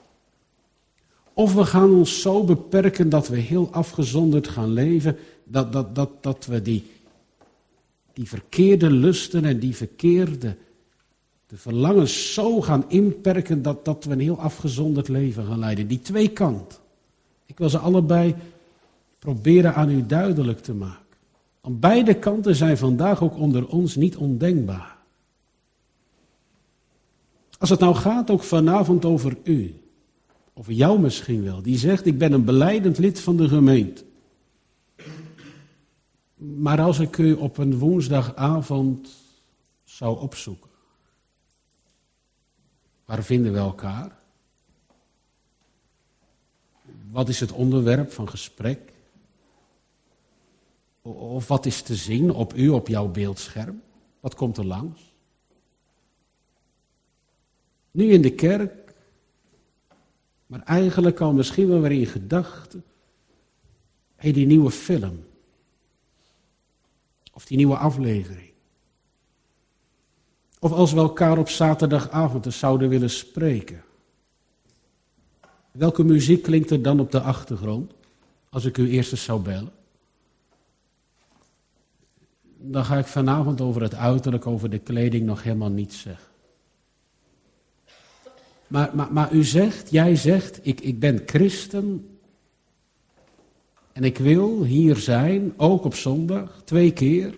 Of we gaan ons zo beperken dat we heel afgezonderd gaan leven, dat, dat, dat, dat we die, die verkeerde lusten en die verkeerde... de verlangens zo gaan inperken dat, dat we een heel afgezonderd leven gaan leiden. Die twee kanten. Ik wil ze allebei proberen aan u duidelijk te maken. Aan beide kanten zijn vandaag ook onder ons niet ondenkbaar. Als het nou gaat ook vanavond over u, over jou misschien wel, die zegt ik ben een belijdend lid van de gemeente. Maar als ik u op een woensdagavond zou opzoeken. Waar vinden we elkaar? Wat is het onderwerp van gesprek? Of wat is te zien op u, op jouw beeldscherm? Wat komt er langs? Nu in de kerk, maar eigenlijk al misschien wel weer in gedachten. Hé, die nieuwe film. Of die nieuwe aflevering. Of als we elkaar op zaterdagavond eens zouden willen spreken. Welke muziek klinkt er dan op de achtergrond? Als ik u eerst eens zou bellen. Dan ga ik vanavond over het uiterlijk, over de kleding nog helemaal niets zeggen. Maar, maar, maar u zegt, jij zegt, ik, ik ben christen. En ik wil hier zijn, ook op zondag, twee keer.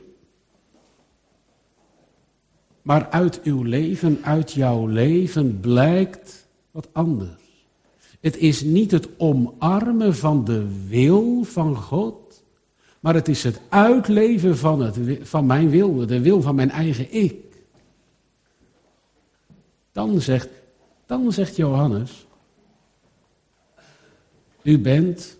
Maar uit uw leven, uit jouw leven blijkt wat anders. Het is niet het omarmen van de wil van God, maar het is het uitleven van, het, van mijn wil, de wil van mijn eigen ik. Dan zegt, dan zegt Johannes, u bent,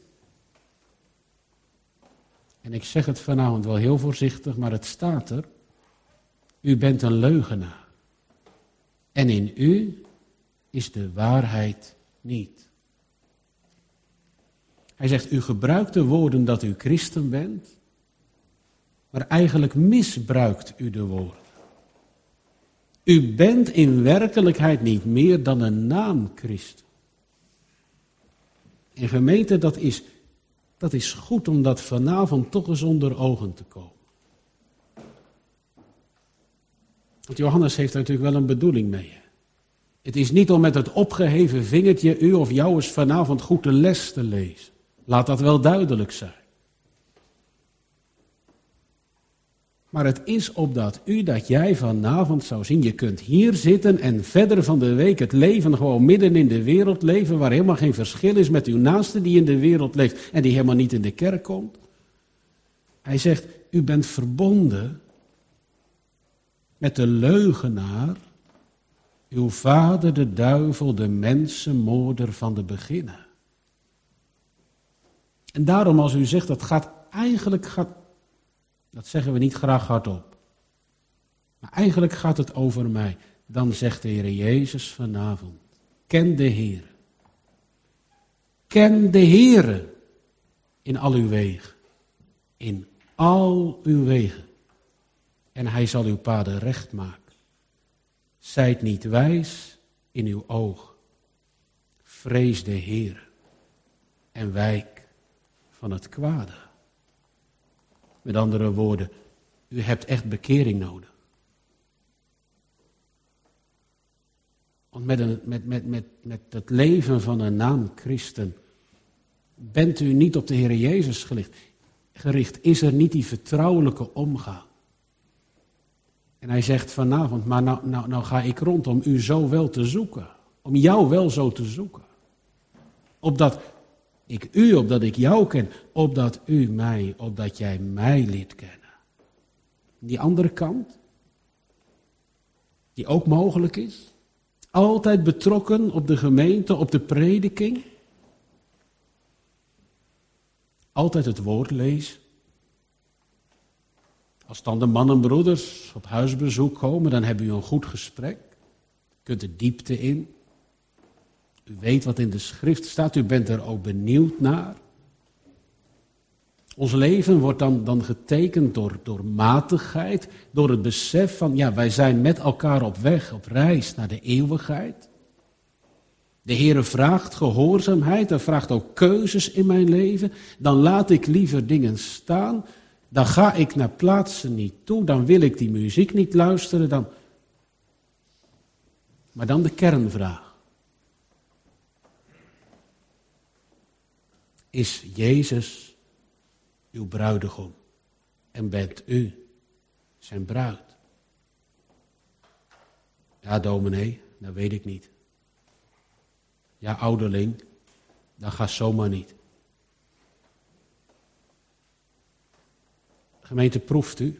en ik zeg het vanavond wel heel voorzichtig, maar het staat er, u bent een leugenaar. En in u is de waarheid niet. Hij zegt, u gebruikt de woorden dat u christen bent, maar eigenlijk misbruikt u de woorden. U bent in werkelijkheid niet meer dan een naam christen. En gemeente, dat is, dat is goed om dat vanavond toch eens onder ogen te komen. Want Johannes heeft er natuurlijk wel een bedoeling mee. Het is niet om met het opgeheven vingertje u of jou eens vanavond goed de les te lezen. Laat dat wel duidelijk zijn. Maar het is opdat u, dat jij vanavond zou zien, je kunt hier zitten en verder van de week het leven gewoon midden in de wereld leven, waar helemaal geen verschil is met uw naaste die in de wereld leeft en die helemaal niet in de kerk komt. Hij zegt, u bent verbonden met de leugenaar, uw vader de duivel, de mensenmoorder van de beginnen. En daarom als u zegt, dat gaat eigenlijk, gaat, dat zeggen we niet graag hardop. Maar eigenlijk gaat het over mij. Dan zegt de Heer Jezus vanavond, ken de Heer. Ken de Heer in al uw wegen. In al uw wegen. En hij zal uw paden recht maken. Zijt niet wijs in uw oog. Vrees de Heer. En wijk van het kwade. Met andere woorden, u hebt echt bekering nodig. Want met, een, met, met, met, met het leven van een naam christen bent u niet op de Heer Jezus gericht. gericht. Is er niet die vertrouwelijke omgang. En hij zegt vanavond, maar nou, nou, nou ga ik rond om u zo wel te zoeken. Om jou wel zo te zoeken. Opdat ik u, opdat ik jou ken. Opdat u mij, opdat jij mij leert kennen. Die andere kant, die ook mogelijk is. Altijd betrokken op de gemeente, op de prediking. Altijd het woord lezen. Als dan de mannenbroeders op huisbezoek komen, dan hebben u een goed gesprek. U kunt de diepte in. U weet wat in de schrift staat, u bent er ook benieuwd naar. Ons leven wordt dan, dan getekend door, door matigheid, door het besef van, ja, wij zijn met elkaar op weg, op reis naar de eeuwigheid. De Heere vraagt gehoorzaamheid, hij vraagt ook keuzes in mijn leven. Dan laat ik liever dingen staan, dan ga ik naar plaatsen niet toe, dan wil ik die muziek niet luisteren. Dan... Maar dan de kernvraag. Is Jezus uw bruidegom en bent u zijn bruid? Ja, dominee, dat weet ik niet. Ja, ouderling, dat gaat zomaar niet. Gemeente, proeft u?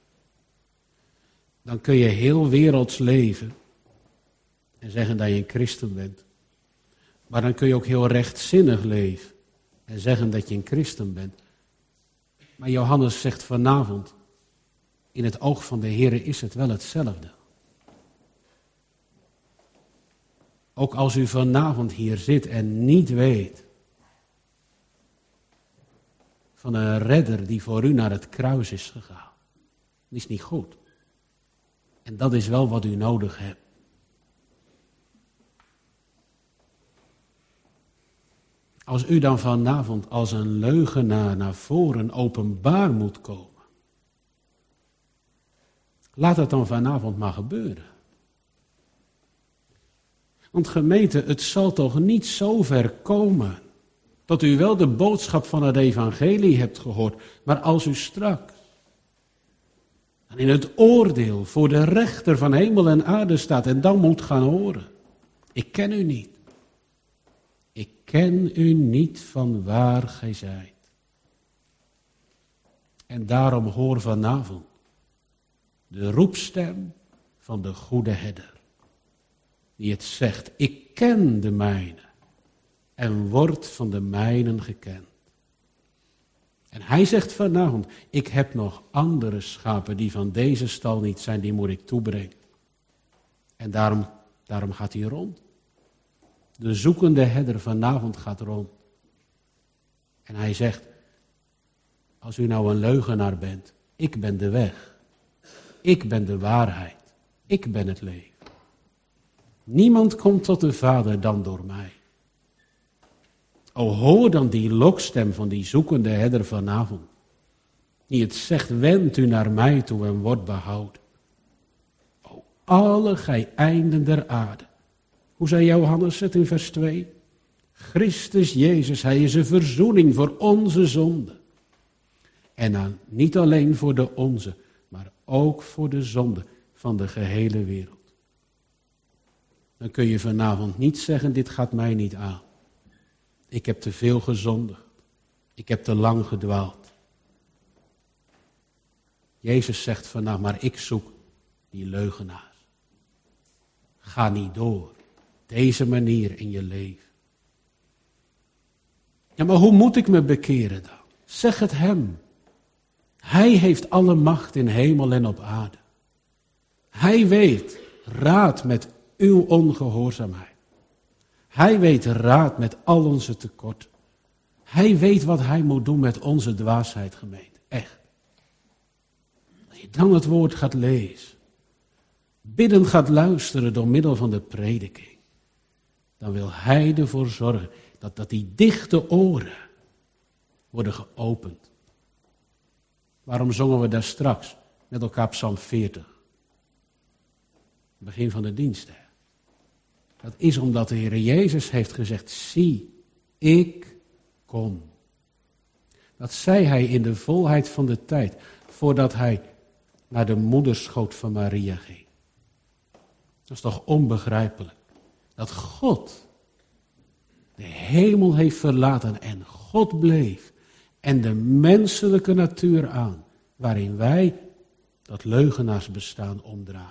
Dan kun je heel werelds leven en zeggen dat je een christen bent. Maar dan kun je ook heel rechtzinnig leven en zeggen dat je een christen bent. Maar Johannes zegt vanavond, in het oog van de Heere is het wel hetzelfde. Ook als u vanavond hier zit en niet weet van een redder die voor u naar het kruis is gegaan. Dat is niet goed. En dat is wel wat u nodig hebt. Als u dan vanavond als een leugenaar naar voren openbaar moet komen, laat het dan vanavond maar gebeuren. Want gemeente, het zal toch niet zo ver komen dat u wel de boodschap van het evangelie hebt gehoord, maar als u straks en in het oordeel voor de rechter van hemel en aarde staat en dan moet gaan horen: ik ken u niet. Ik ken u niet van waar gij zijt. En daarom hoor vanavond de roepstem van de goede herder. Die het zegt: ik ken de mijne en word van de mijnen gekend. En hij zegt vanavond: ik heb nog andere schapen die van deze stal niet zijn, die moet ik toebrengen. En daarom, daarom gaat hij rond. De zoekende herder vanavond gaat rond. En hij zegt: als u nou een leugenaar bent, ik ben de weg. Ik ben de waarheid. Ik ben het leven. Niemand komt tot de Vader dan door mij. O, hoor dan die lokstem van die zoekende herder vanavond. Die het zegt: wend u naar mij toe en word behouden. O, alle gij einden der aarde. Hoe zei Johannes het in vers twee? Christus Jezus, hij is een verzoening voor onze zonde. En dan niet alleen voor de onze, maar ook voor de zonde van de gehele wereld. Dan kun je vanavond niet zeggen: dit gaat mij niet aan. Ik heb te veel gezondigd. Ik heb te lang gedwaald. Jezus zegt vanavond: maar ik zoek die leugenaars. Ga niet door. Deze manier in je leven. Ja, maar hoe moet ik me bekeren dan? Zeg het hem. Hij heeft alle macht in hemel en op aarde. Hij weet raad met uw ongehoorzaamheid. Hij weet raad met al onze tekort. Hij weet wat hij moet doen met onze dwaasheid, gemeente. Echt. Als je dan het woord gaat lezen, bidden gaat luisteren door middel van de prediking, dan wil hij ervoor zorgen dat, dat die dichte oren worden geopend. Waarom zongen we daar straks met elkaar Psalm veertig? Begin van de dienst. Hè? Dat is omdat de Heer Jezus heeft gezegd: zie, ik kom. Dat zei hij in de volheid van de tijd, voordat hij naar de moederschoot van Maria ging. Dat is toch onbegrijpelijk. Dat God de hemel heeft verlaten en God bleef en de menselijke natuur aan, waarin wij dat leugenaarsbestaan omdragen.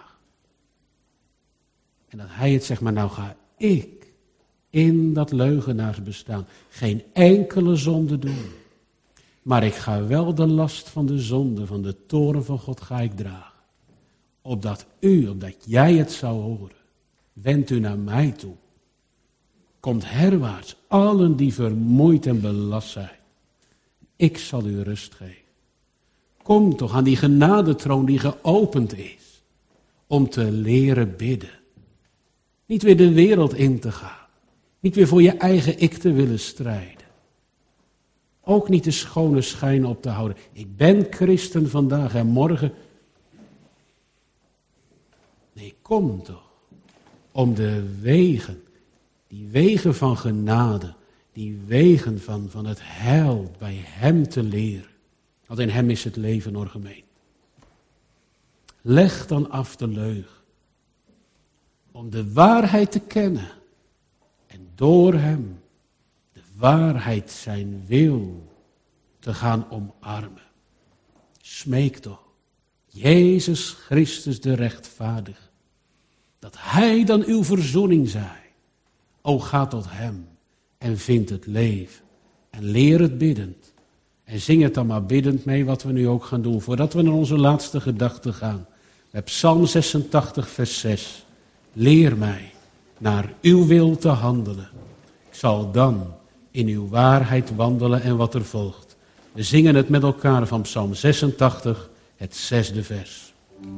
En dat hij het zegt: maar nou ga ik in dat leugenaarsbestaan geen enkele zonde doen. Maar ik ga wel de last van de zonde, van de toorn van God ga ik dragen. Opdat u, opdat jij het zou horen. Wend u naar mij toe. Komt herwaarts, allen die vermoeid en belast zijn. Ik zal u rust geven. Kom toch aan die genadetroon die geopend is. Om te leren bidden. Niet weer de wereld in te gaan. Niet weer voor je eigen ik te willen strijden. Ook niet de schone schijn op te houden. Ik ben christen vandaag en morgen. Nee, kom toch. Om de wegen, die wegen van genade, die wegen van, van het heil bij hem te leren. Want in hem is het leven, hoor gemeente. Leg dan af de leugen. Om de waarheid te kennen. En door hem de waarheid zijn wil te gaan omarmen. Smeek toch, Jezus Christus de rechtvaardige, dat hij dan uw verzoening zij. O, ga tot hem en vind het leven en leer het biddend. En zing het dan maar biddend mee, wat we nu ook gaan doen, voordat we naar onze laatste gedachte gaan. Met Psalm zesentachtig vers zes. Leer mij naar uw wil te handelen. Ik zal dan in uw waarheid wandelen en wat er volgt. We zingen het met elkaar van Psalm zesentachtig, het zesde vers.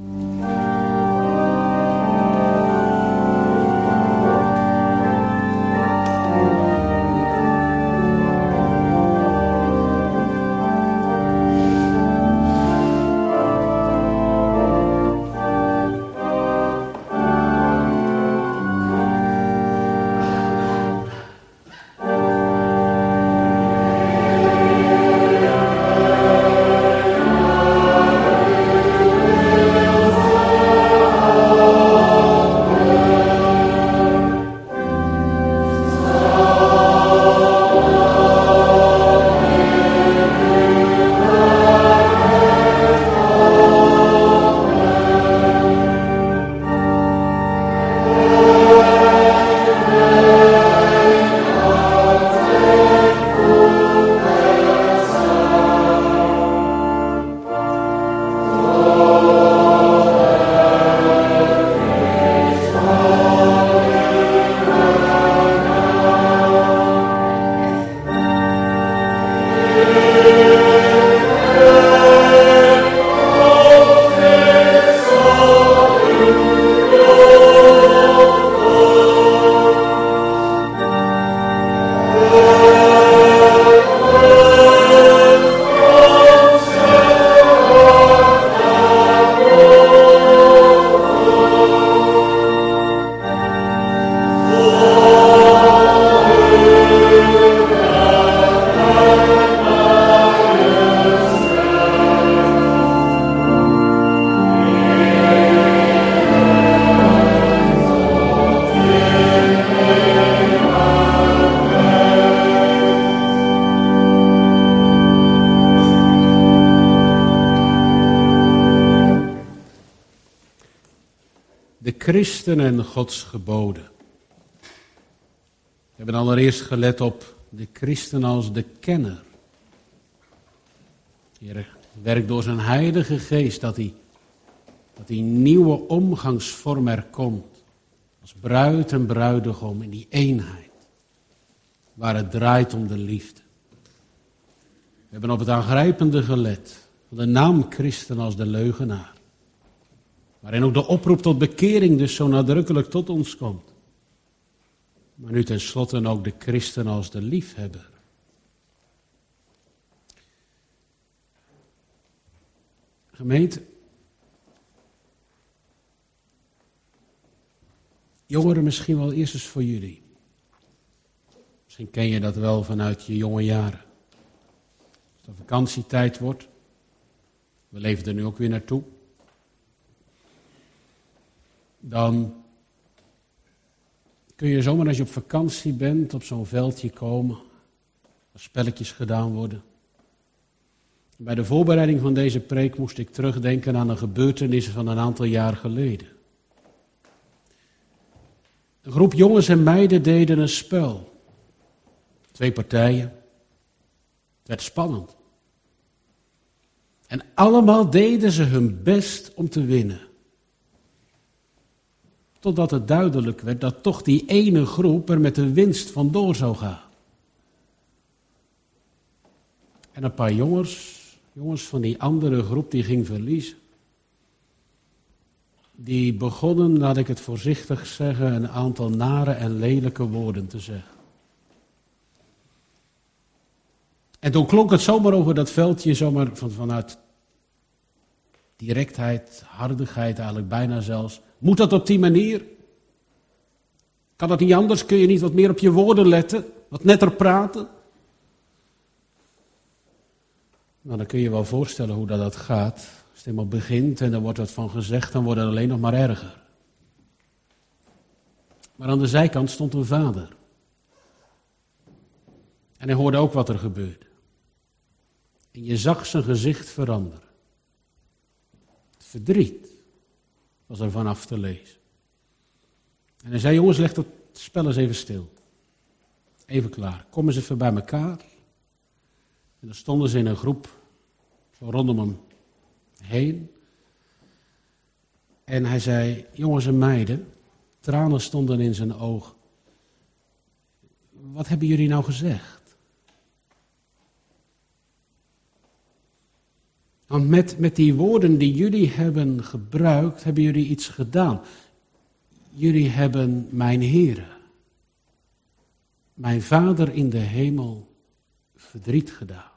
De christen en Gods geboden. We hebben allereerst gelet op de christen als de kenner. De Heer werkt door zijn heilige geest dat die, dat die nieuwe omgangsvorm er komt. Als bruid en bruidegom in die eenheid. Waar het draait om de liefde. We hebben op het aangrijpende gelet. Van de naam christen als de leugenaar. Waarin ook de oproep tot bekering dus zo nadrukkelijk tot ons komt. Maar nu tenslotte ook de christen als de liefhebber. Gemeente, jongeren misschien wel eerst eens voor jullie. Misschien ken je dat wel vanuit je jonge jaren. Als het vakantietijd wordt, we leven er nu ook weer naartoe. Dan kun je zomaar als je op vakantie bent op zo'n veldje komen. Als spelletjes gedaan worden. Bij de voorbereiding van deze preek moest ik terugdenken aan een gebeurtenis van een aantal jaar geleden. Een groep jongens en meiden deden een spel. Twee partijen. Het werd spannend. En allemaal deden ze hun best om te winnen. Totdat het duidelijk werd dat toch die ene groep er met de winst vandoor zou gaan. En een paar jongens, jongens van die andere groep die ging verliezen. Die begonnen, laat ik het voorzichtig zeggen, een aantal nare en lelijke woorden te zeggen. En toen klonk het zomaar over dat veldje, zomaar van, vanuit directheid, hardigheid eigenlijk bijna zelfs. Moet dat op die manier? Kan dat niet anders? Kun je niet wat meer op je woorden letten? Wat netter praten? Nou, dan kun je wel voorstellen hoe dat, dat gaat. Als het eenmaal begint en er wordt wat van gezegd, dan wordt het alleen nog maar erger. Maar aan de zijkant stond een vader. En hij hoorde ook wat er gebeurde. En je zag zijn gezicht veranderen. Het verdriet was er vanaf te lezen. En hij zei, jongens, leg dat spel eens even stil. Even klaar. Kom eens even bij elkaar. En dan stonden ze in een groep, zo rondom hem heen. En hij zei, jongens en meiden, tranen stonden in zijn ogen. Wat hebben jullie nou gezegd? Want met, met die woorden die jullie hebben gebruikt, hebben jullie iets gedaan. Jullie hebben mijn Heere, mijn Vader in de hemel, verdriet gedaan.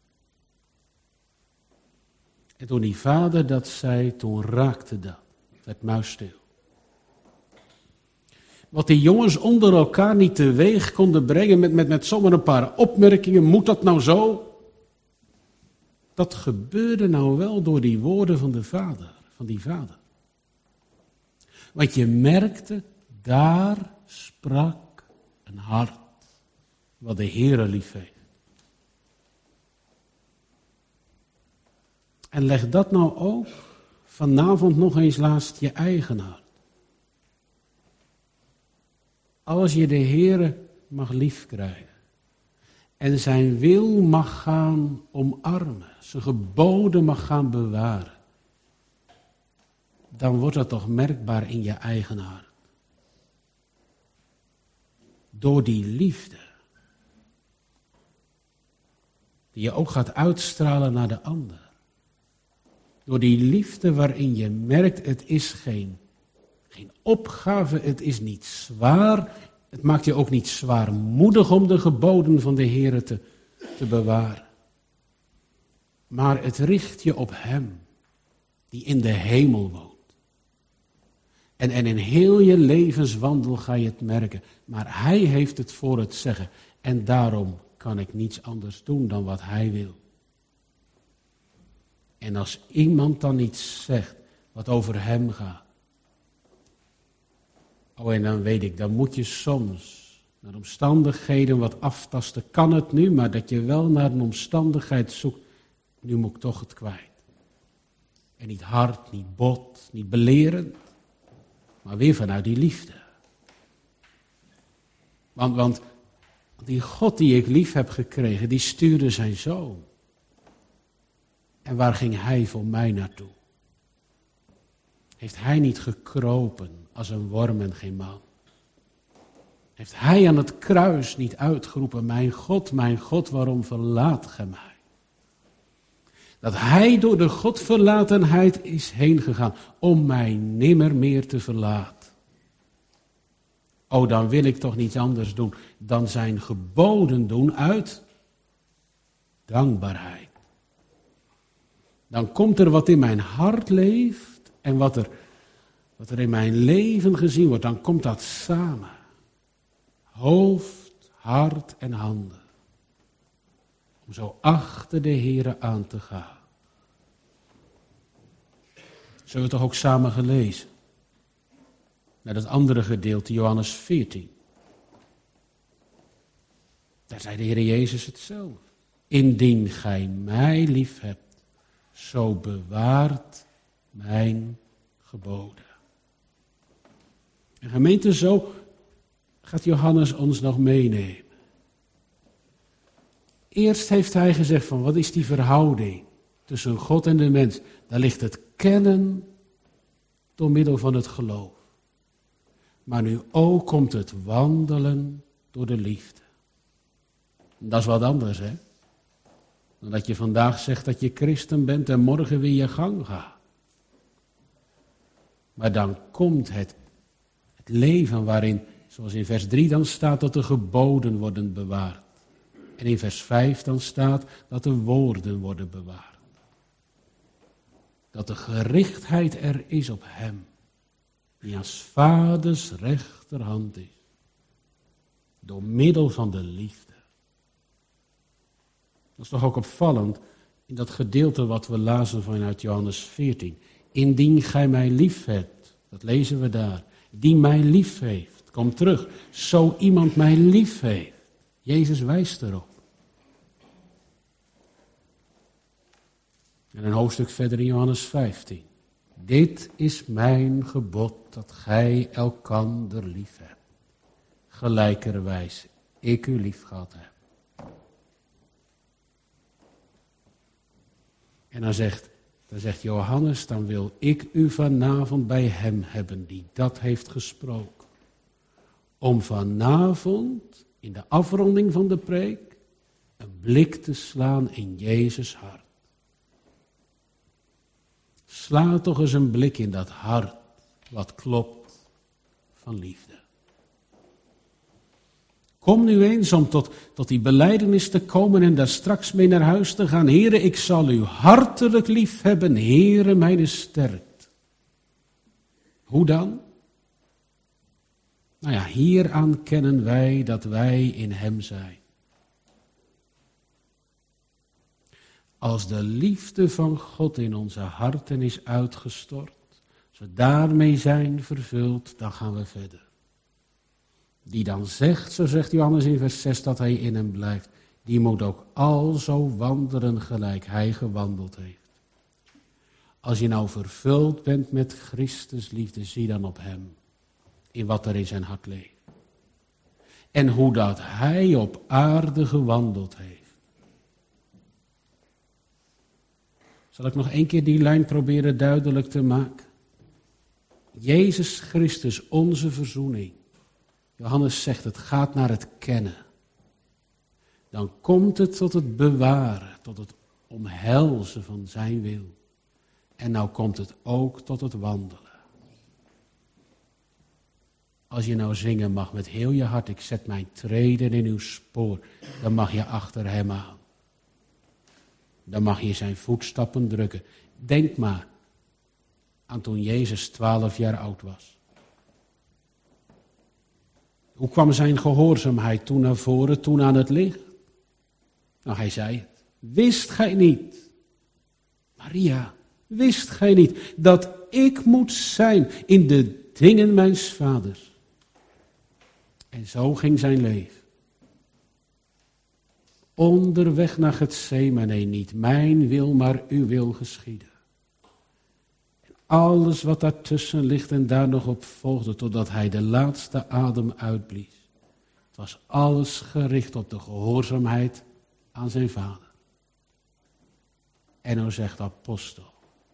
En toen die vader dat zei, toen raakte dat. Het werd muisstil. Wat die jongens onder elkaar niet teweeg konden brengen met, met, met zomaar een paar opmerkingen, moet dat nou zo? Dat gebeurde nou wel door die woorden van de vader, van die vader. Want je merkte, daar sprak een hart wat de Heere lief heeft. En leg dat nou ook vanavond nog eens naast je eigen hart. Als je de Heere mag liefkrijgen en zijn wil mag gaan omarmen, zijn geboden mag gaan bewaren, dan wordt dat toch merkbaar in je eigen hart. Door die liefde, die je ook gaat uitstralen naar de ander. Door die liefde waarin je merkt, het is geen, geen opgave, het is niet zwaar. Het maakt je ook niet zwaarmoedig om de geboden van de Heere te, te bewaren. Maar het richt je op Hem, die in de hemel woont. En, en in heel je levenswandel ga je het merken. Maar Hij heeft het voor het zeggen. En daarom kan ik niets anders doen dan wat Hij wil. En als iemand dan iets zegt wat over Hem gaat. Oh, en dan weet ik, dan moet je soms naar omstandigheden wat aftasten. Kan het nu, maar dat je wel naar een omstandigheid zoekt. Nu moet ik toch het kwijt. En niet hard, niet bot, niet belerend. Maar weer vanuit die liefde. Want, want die God die ik lief heb gekregen, die stuurde zijn zoon. En waar ging hij voor mij naartoe? Heeft hij niet gekropen als een worm en geen man? Heeft hij aan het kruis niet uitgeroepen, mijn God, mijn God, waarom verlaat gij mij? Dat hij door de Godverlatenheid is heen gegaan om mij nimmer meer te verlaten. Oh, dan wil ik toch niets anders doen dan zijn geboden doen uit dankbaarheid. Dan komt er wat in mijn hart leeft en wat er, wat er in mijn leven gezien wordt, dan komt dat samen. Hoofd, hart en handen. Om zo achter de Heere aan te gaan. Zullen we toch ook samen gelezen? Naar dat andere gedeelte, Johannes veertien. Daar zei de Heer Jezus hetzelfde. Indien gij mij lief hebt, zo bewaart mijn geboden. En gemeente, zo gaat Johannes ons nog meenemen. Eerst heeft hij gezegd van wat is die verhouding tussen God en de mens? Daar ligt het kennen door middel van het geloof. Maar nu ook komt het wandelen door de liefde. Dat is wat anders, hè? Dan dat je vandaag zegt dat je christen bent en morgen weer je gang gaat. Maar dan komt het, het leven waarin, zoals in vers drie dan staat, dat de geboden worden bewaard. En in vers vijf dan staat dat de woorden worden bewaard. Dat de gerichtheid er is op Hem, die als vaders rechterhand is. Door middel van de liefde. Dat is toch ook opvallend in dat gedeelte wat we lazen vanuit Johannes veertien. Indien gij mij lief hebt, dat lezen we daar. Die mij lief heeft, kom terug. Zo iemand mij lief heeft. Jezus wijst erop. En een hoofdstuk verder in Johannes vijftien. Dit is mijn gebod, dat gij elkander lief hebt. Gelijkerwijs ik u lief gehad heb. En dan zegt, dan zegt Johannes, dan wil ik u vanavond bij hem hebben die dat heeft gesproken. Om vanavond in de afronding van de preek een blik te slaan in Jezus' hart. Sla toch eens een blik in dat hart wat klopt van liefde. Kom nu eens om tot, tot die belijdenis te komen en daar straks mee naar huis te gaan. Heere, ik zal u hartelijk lief hebben, Heere, mijne sterkt. Hoe dan? Nou ja, hieraan kennen wij dat wij in hem zijn. Als de liefde van God in onze harten is uitgestort, als we daarmee zijn vervuld, dan gaan we verder. Die dan zegt, zo zegt Johannes in vers zes, dat hij in hem blijft, die moet ook alzo wandelen gelijk hij gewandeld heeft. Als je nou vervuld bent met Christus liefde, zie dan op hem, in wat er in zijn hart leeft. En hoe dat hij op aarde gewandeld heeft. Zal ik nog één keer die lijn proberen duidelijk te maken? Jezus Christus, onze verzoening. Johannes zegt, het gaat naar het kennen. Dan komt het tot het bewaren, tot het omhelzen van zijn wil. En nou komt het ook tot het wandelen. Als je nou zingen mag met heel je hart, ik zet mijn treden in uw spoor, dan mag je achter hem aan. Dan mag je zijn voetstappen drukken. Denk maar aan toen Jezus twaalf jaar oud was. Hoe kwam zijn gehoorzaamheid toen naar voren, toen aan het licht? Nou, hij zei het. Wist gij niet, Maria, wist gij niet dat ik moet zijn in de dingen mijns vaders? En zo ging zijn leven. Onderweg naar Getsemane, niet mijn wil, maar uw wil geschieden. En alles wat daartussen ligt en daar nog op volgde, totdat hij de laatste adem uitblies. Het was alles gericht op de gehoorzaamheid aan zijn vader. En nou zegt de apostel,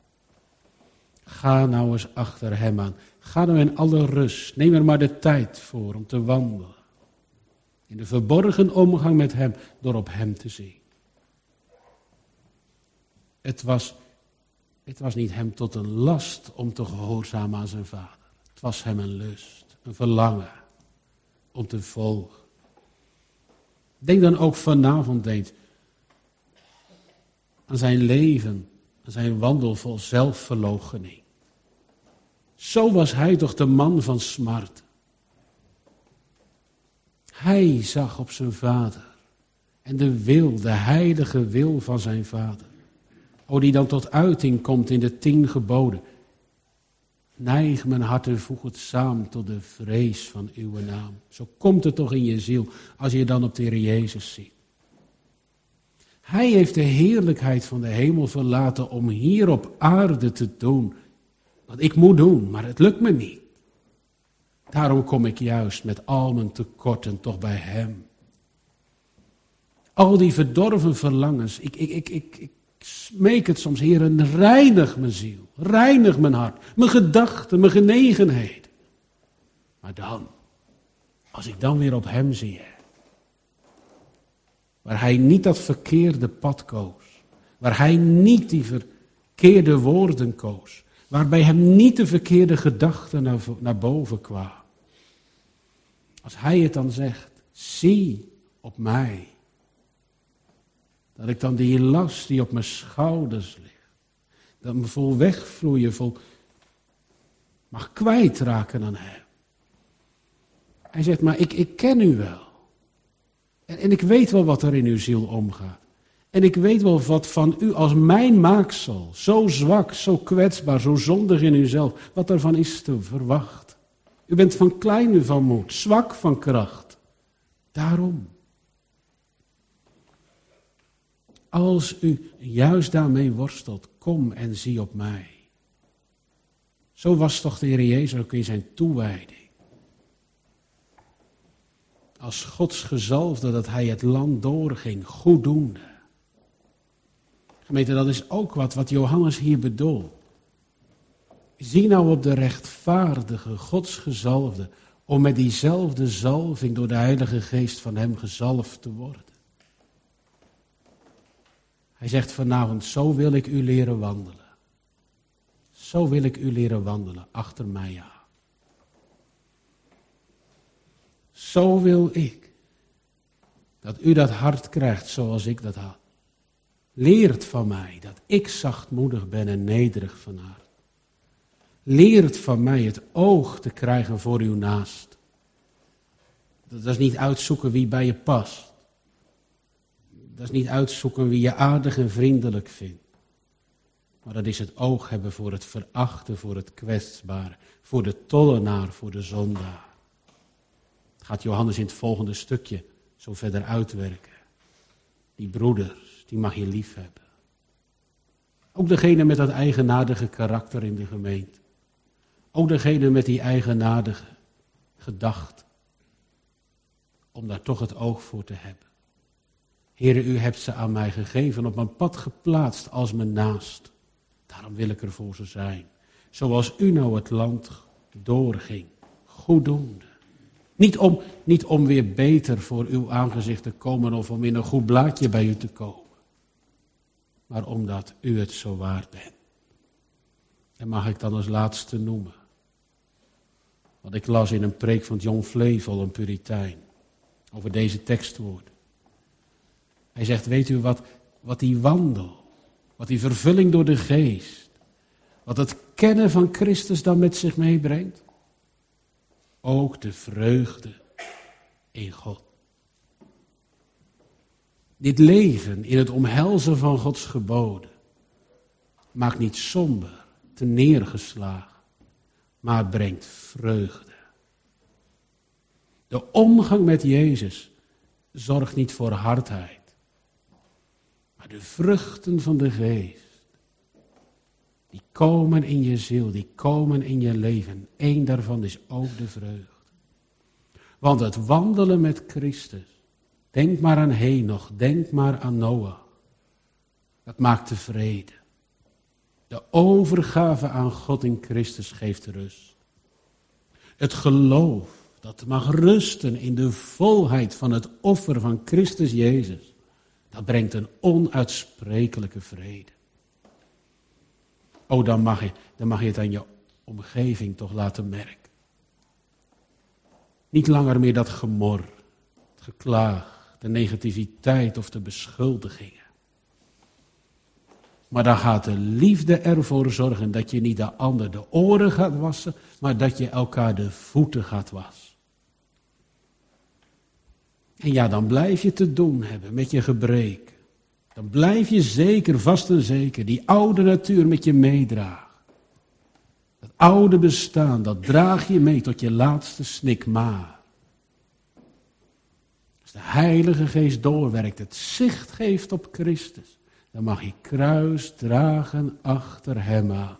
ga nou eens achter hem aan. Ga nou in alle rust, neem er maar de tijd voor om te wandelen. In de verborgen omgang met hem, door op hem te zien. Het was, het was niet hem tot een last om te gehoorzamen aan zijn vader. Het was hem een lust, een verlangen om te volgen. Denk dan ook vanavond eens aan zijn leven, aan zijn wandel vol zelfverloochening. Zo was hij toch de man van smart. Hij zag op zijn vader en de wil, de heilige wil van zijn vader. O, die dan tot uiting komt in de tien geboden. Neig mijn hart en voeg het samen tot de vrees van uw naam. Zo komt het toch in je ziel als je dan op de Heer Jezus ziet. Hij heeft de heerlijkheid van de hemel verlaten om hier op aarde te doen wat ik moet doen, maar het lukt me niet. Daarom kom ik juist met al mijn tekorten toch bij hem. Al die verdorven verlangens, ik, ik, ik, ik, ik smeek het soms, Heer, reinig mijn ziel, reinig mijn hart, mijn gedachten, mijn genegenheid. Maar dan, als ik dan weer op hem zie, waar hij niet dat verkeerde pad koos, waar hij niet die verkeerde woorden koos, waar bij hem niet de verkeerde gedachten naar, naar boven kwamen. Als hij het dan zegt, zie op mij. Dat ik dan die last die op mijn schouders ligt, dat me vol wegvloeien, vol mag kwijtraken aan hem. Hij zegt, maar ik, ik ken u wel. En, en ik weet wel wat er in uw ziel omgaat. En ik weet wel wat van u als mijn maaksel, zo zwak, zo kwetsbaar, zo zondig in uzelf, wat ervan is te verwachten. U bent van klein van moed, zwak van kracht. Daarom. Als u juist daarmee worstelt, kom en zie op mij. Zo was toch de Heer Jezus ook in zijn toewijding. Als Gods gezalfde dat hij het land doorging, goeddoende. Gemeente, dat is ook wat, wat Johannes hier bedoelt. Zie nou op de rechtvaardige, godsgezalfde, om met diezelfde zalving door de Heilige Geest van hem gezalfd te worden. Hij zegt vanavond, zo wil ik u leren wandelen. Zo wil ik u leren wandelen, achter mij aan. Zo wil ik dat u dat hart krijgt zoals ik dat had. Leert van mij dat ik zachtmoedig ben en nederig van hart. Leert van mij het oog te krijgen voor uw naast. Dat is niet uitzoeken wie bij je past. Dat is niet uitzoeken wie je aardig en vriendelijk vindt. Maar dat is het oog hebben voor het verachten, voor het kwetsbare, voor de tollenaar, voor de zondaar. Dat gaat Johannes in het volgende stukje zo verder uitwerken. Die broeders, die mag je lief hebben. Ook degene met dat eigenaardige karakter in de gemeente. Ook degene met die eigenaardige gedachten. Om daar toch het oog voor te hebben. Heere, u hebt ze aan mij gegeven, op mijn pad geplaatst als mijn naast. Daarom wil ik er voor ze zijn. Zoals u nou het land doorging, goeddoende. Niet om, niet om weer beter voor uw aangezicht te komen of om in een goed blaadje bij u te komen. Maar omdat u het zo waard bent. En mag ik dan als laatste noemen. Wat ik las in een preek van John Flevel, een Puritein. Over deze tekstwoorden. Hij zegt, weet u wat, wat die wandel, wat die vervulling door de geest, wat het kennen van Christus dan met zich meebrengt? Ook de vreugde in God. Dit leven in het omhelzen van Gods geboden maakt niet somber, te neergeslagen, maar brengt vreugde. De omgang met Jezus zorgt niet voor hardheid. Maar de vruchten van de geest, die komen in je ziel, die komen in je leven. Eén daarvan is ook de vreugde. Want het wandelen met Christus, denk maar aan Henoch, denk maar aan Noach. Dat maakt tevreden. De overgave aan God in Christus geeft rust. Het geloof dat mag rusten in de volheid van het offer van Christus Jezus. Dat brengt een onuitsprekelijke vrede. Oh, dan mag je, dan mag je het aan je omgeving toch laten merken. Niet langer meer dat gemor, het geklaag, de negativiteit of de beschuldigingen. Maar dan gaat de liefde ervoor zorgen dat je niet de ander de oren gaat wassen, maar dat je elkaar de voeten gaat wassen. En ja, dan blijf je te doen hebben met je gebreken. Dan blijf je zeker, vast en zeker, die oude natuur met je meedragen. Dat oude bestaan, dat draag je mee tot je laatste snik maar. Als de Heilige Geest doorwerkt, het zicht geeft op Christus, dan mag je kruis dragen achter hem aan.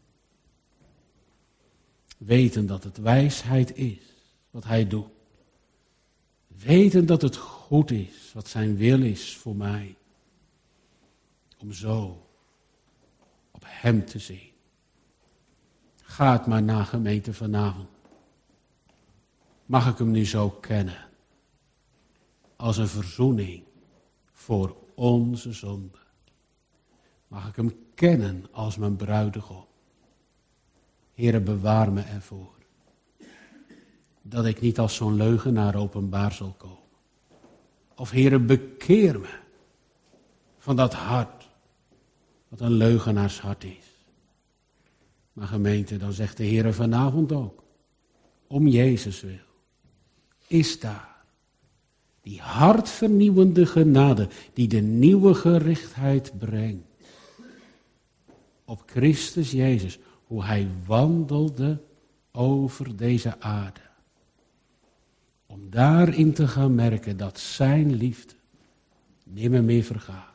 Weten dat het wijsheid is wat hij doet. Weten dat het goed is wat zijn wil is voor mij. Om zo op hem te zien. Ga het maar na, gemeente, vanavond. Mag ik hem nu zo kennen. Als een verzoening voor onze zonde. Mag ik hem kennen als mijn bruidegom. Heere, bewaar me ervoor. Dat ik niet als zo'n leugenaar openbaar zal komen. Of Heere, bekeer me van dat hart, wat een leugenaars hart is. Maar gemeente, dan zegt de Heere vanavond ook, om Jezus wil, is daar die hartvernieuwende genade, die de nieuwe gerichtheid brengt. Op Christus Jezus, hoe hij wandelde over deze aarde. Om daarin te gaan merken dat zijn liefde nimmer meer vergaat.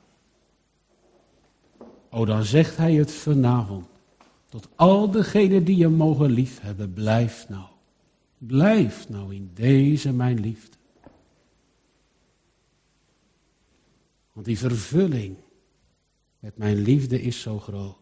O, dan zegt hij het vanavond. Tot al degenen die je mogen liefhebben, blijf nou. Blijf nou in deze mijn liefde. Want die vervulling met mijn liefde is zo groot.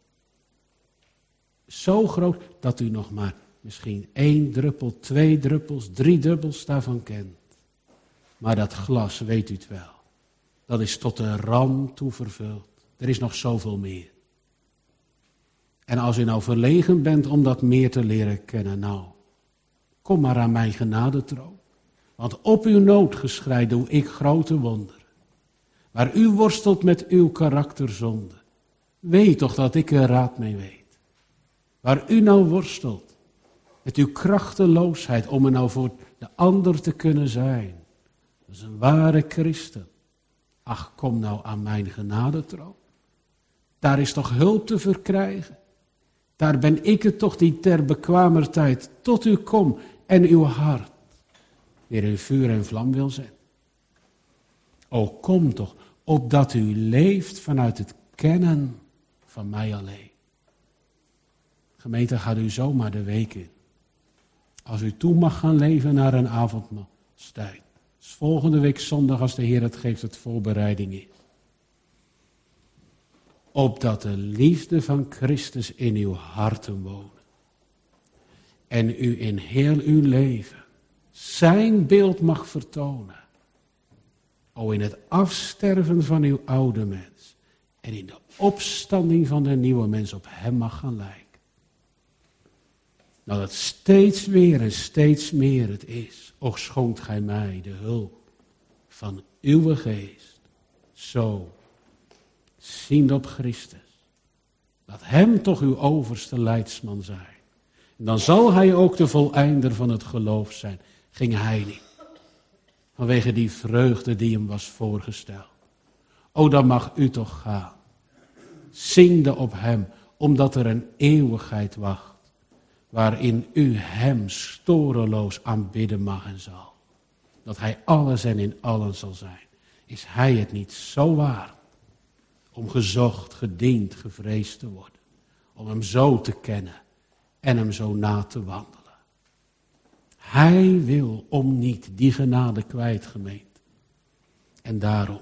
Zo groot dat u nog maar misschien één druppel, twee druppels, drie druppels daarvan kent. Maar dat glas, weet u het wel, dat is tot de rand toe vervuld. Er is nog zoveel meer. En als u nou verlegen bent om dat meer te leren kennen, nou, kom maar aan mijn genadetroon. Want op uw noodgeschrei doe ik grote wonderen. Waar u worstelt met uw karakterzonde, weet toch dat ik er raad mee weet. Waar u nou worstelt met uw krachteloosheid om er nou voor de ander te kunnen zijn. Dat is een ware christen. Ach, kom nou aan mijn genadetroon. Daar is toch hulp te verkrijgen. Daar ben ik het toch die ter bekwamer tijd tot u kom en uw hart weer in vuur en vlam wil zetten. O, kom toch, opdat u leeft vanuit het kennen van mij alleen. Gemeente, gaat u zomaar de week in. Als u toe mag gaan leven naar een avondmaalstijd. Dus volgende week zondag, als de Heer het geeft, het voorbereiding is. Opdat de liefde van Christus in uw harten wonen. En u in heel uw leven zijn beeld mag vertonen. O, in het afsterven van uw oude mens. En in de opstanding van de nieuwe mens op hem mag gaan lijken. Nou, dat steeds weer en steeds meer het is. Och, schonkt gij mij de hulp van uw geest. Zo, ziend op Christus. Laat hem toch uw overste leidsman zijn. En dan zal hij ook de voleinder van het geloof zijn. Ging hij niet. Vanwege die vreugde die hem was voorgesteld. O, dan mag u toch gaan. Zingde op hem, omdat er een eeuwigheid wacht. Waarin u hem storeloos aanbidden mag en zal. Dat hij alles en in allen zal zijn. Is hij het niet zo waard om gezocht, gediend, gevreesd te worden. Om hem zo te kennen en hem zo na te wandelen. Hij wil om niet die genade kwijt, gemeente. En daarom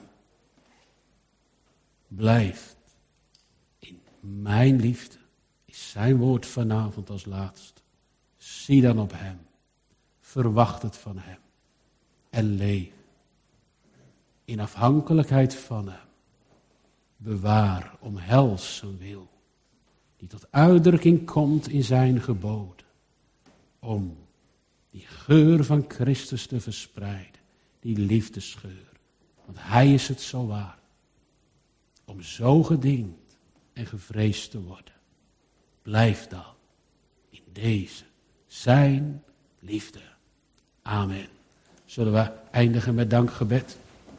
blijft in mijn liefde. Is zijn woord vanavond als laatste. Zie dan op hem. Verwacht het van hem. En leef in afhankelijkheid van hem. Bewaar, omhels zijn wil. Die tot uitdrukking komt in zijn geboden. Om die geur van Christus te verspreiden. Die liefdesgeur. Want hij is het zo waard. Om zo gediend en gevreesd te worden. Blijf dan in deze zijn liefde. Amen. Zullen we eindigen met dankgebed?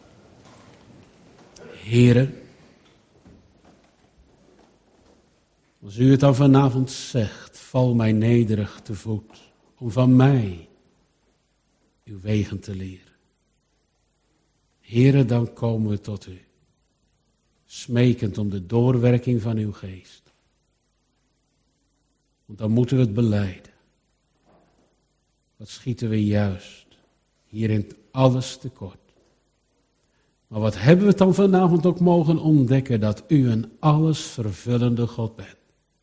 Heere, als u het dan vanavond zegt, val mij nederig te voet, om van mij uw wegen te leren. Heere, dan komen we tot u, smekend om de doorwerking van uw geest. Want dan moeten we het belijden. Wat schieten we juist hierin alles tekort. Maar wat hebben we dan vanavond ook mogen ontdekken, dat u een alles vervullende God bent.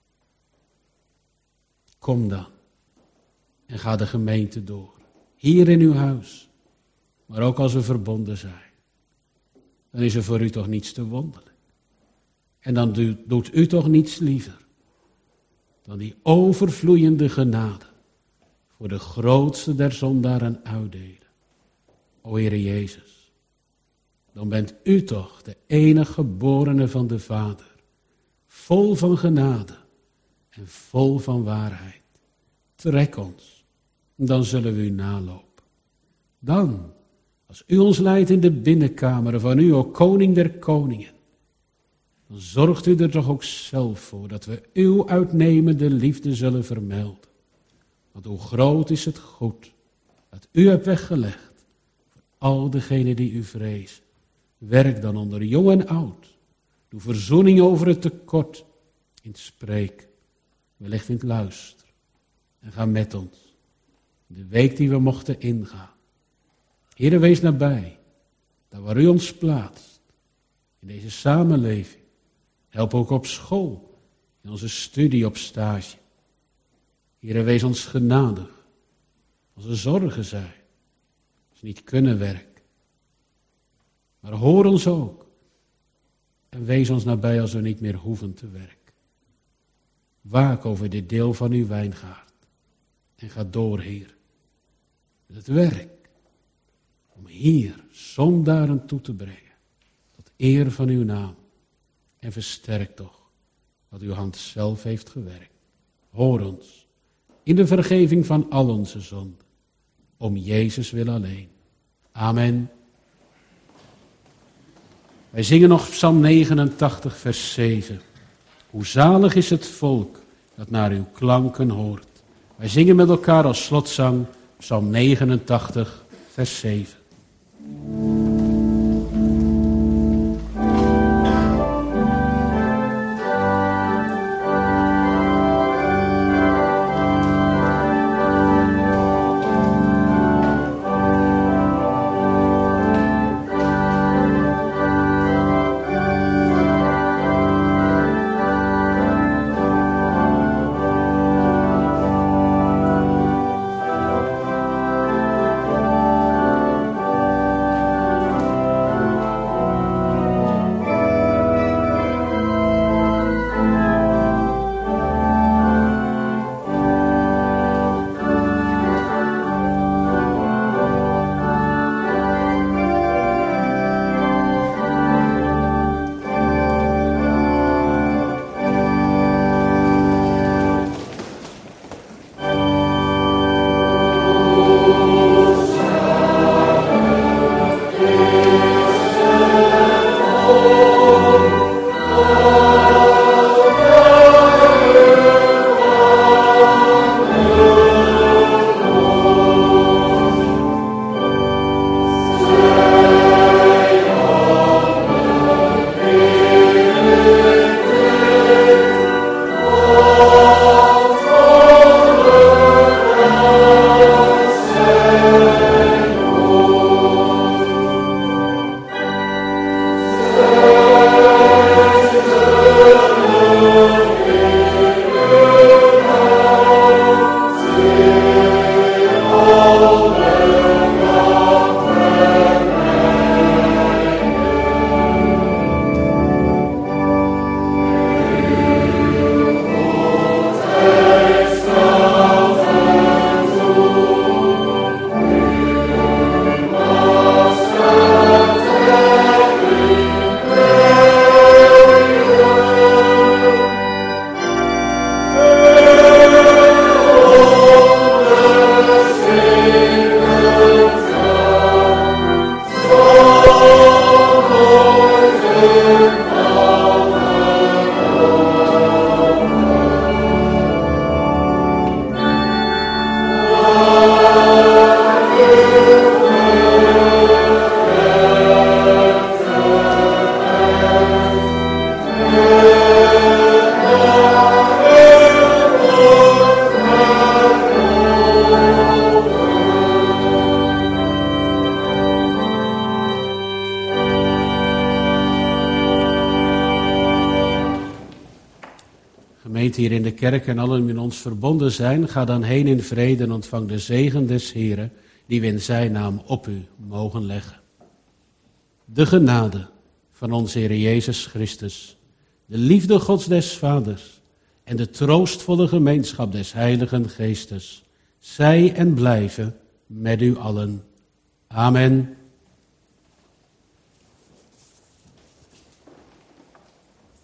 Kom dan en ga de gemeente door. Hier in uw huis, maar ook als we verbonden zijn. Dan is er voor u toch niets te wonderlijk. En dan doet u toch niets liever dan die overvloeiende genade voor de grootste der zondaren uitdelen. O Heere Jezus, dan bent u toch de enige geborene van de Vader, vol van genade en vol van waarheid. Trek ons, dan zullen we u nalopen. Dan, als u ons leidt in de binnenkamer van u, o Koning der Koningen, dan zorgt u er toch ook zelf voor dat we uw uitnemende liefde zullen vermelden. Want hoe groot is het goed dat u hebt weggelegd voor al degenen die u vrezen. Werk dan onder jong en oud. Doe verzoening over het tekort in het spreken, wellicht in het luisteren. En ga met ons de week die we mochten ingaan. Heere, wees nabij, daar waar u ons plaatst, in deze samenleving. Help ook op school, in onze studie, op stage. Heere, wees ons genadig, als er zorgen zijn, als we niet kunnen werken. Maar hoor ons ook en wees ons nabij als we niet meer hoeven te werken. Waak over dit deel van uw wijngaard. En ga door, Heer. Met het werk. Om hier zondaren toe te brengen. Tot eer van uw naam. En versterk toch wat uw hand zelf heeft gewerkt. Hoor ons. In de vergeving van al onze zonden. Om Jezus wil alleen. Amen. Wij zingen nog Psalm negenentachtig, vers zeven. Hoe zalig is het volk dat naar uw klanken hoort. Wij zingen met elkaar als slotzang Psalm negenentachtig, vers zeven. Hier in de kerk en allen die in ons verbonden zijn, ga dan heen in vrede en ontvang de zegen des Heren, die we in zijn naam op u mogen leggen. De genade van onze Heer Jezus Christus, de liefde Gods des Vaders en de troostvolle gemeenschap des Heiligen Geestes, zij en blijven met u allen. Amen.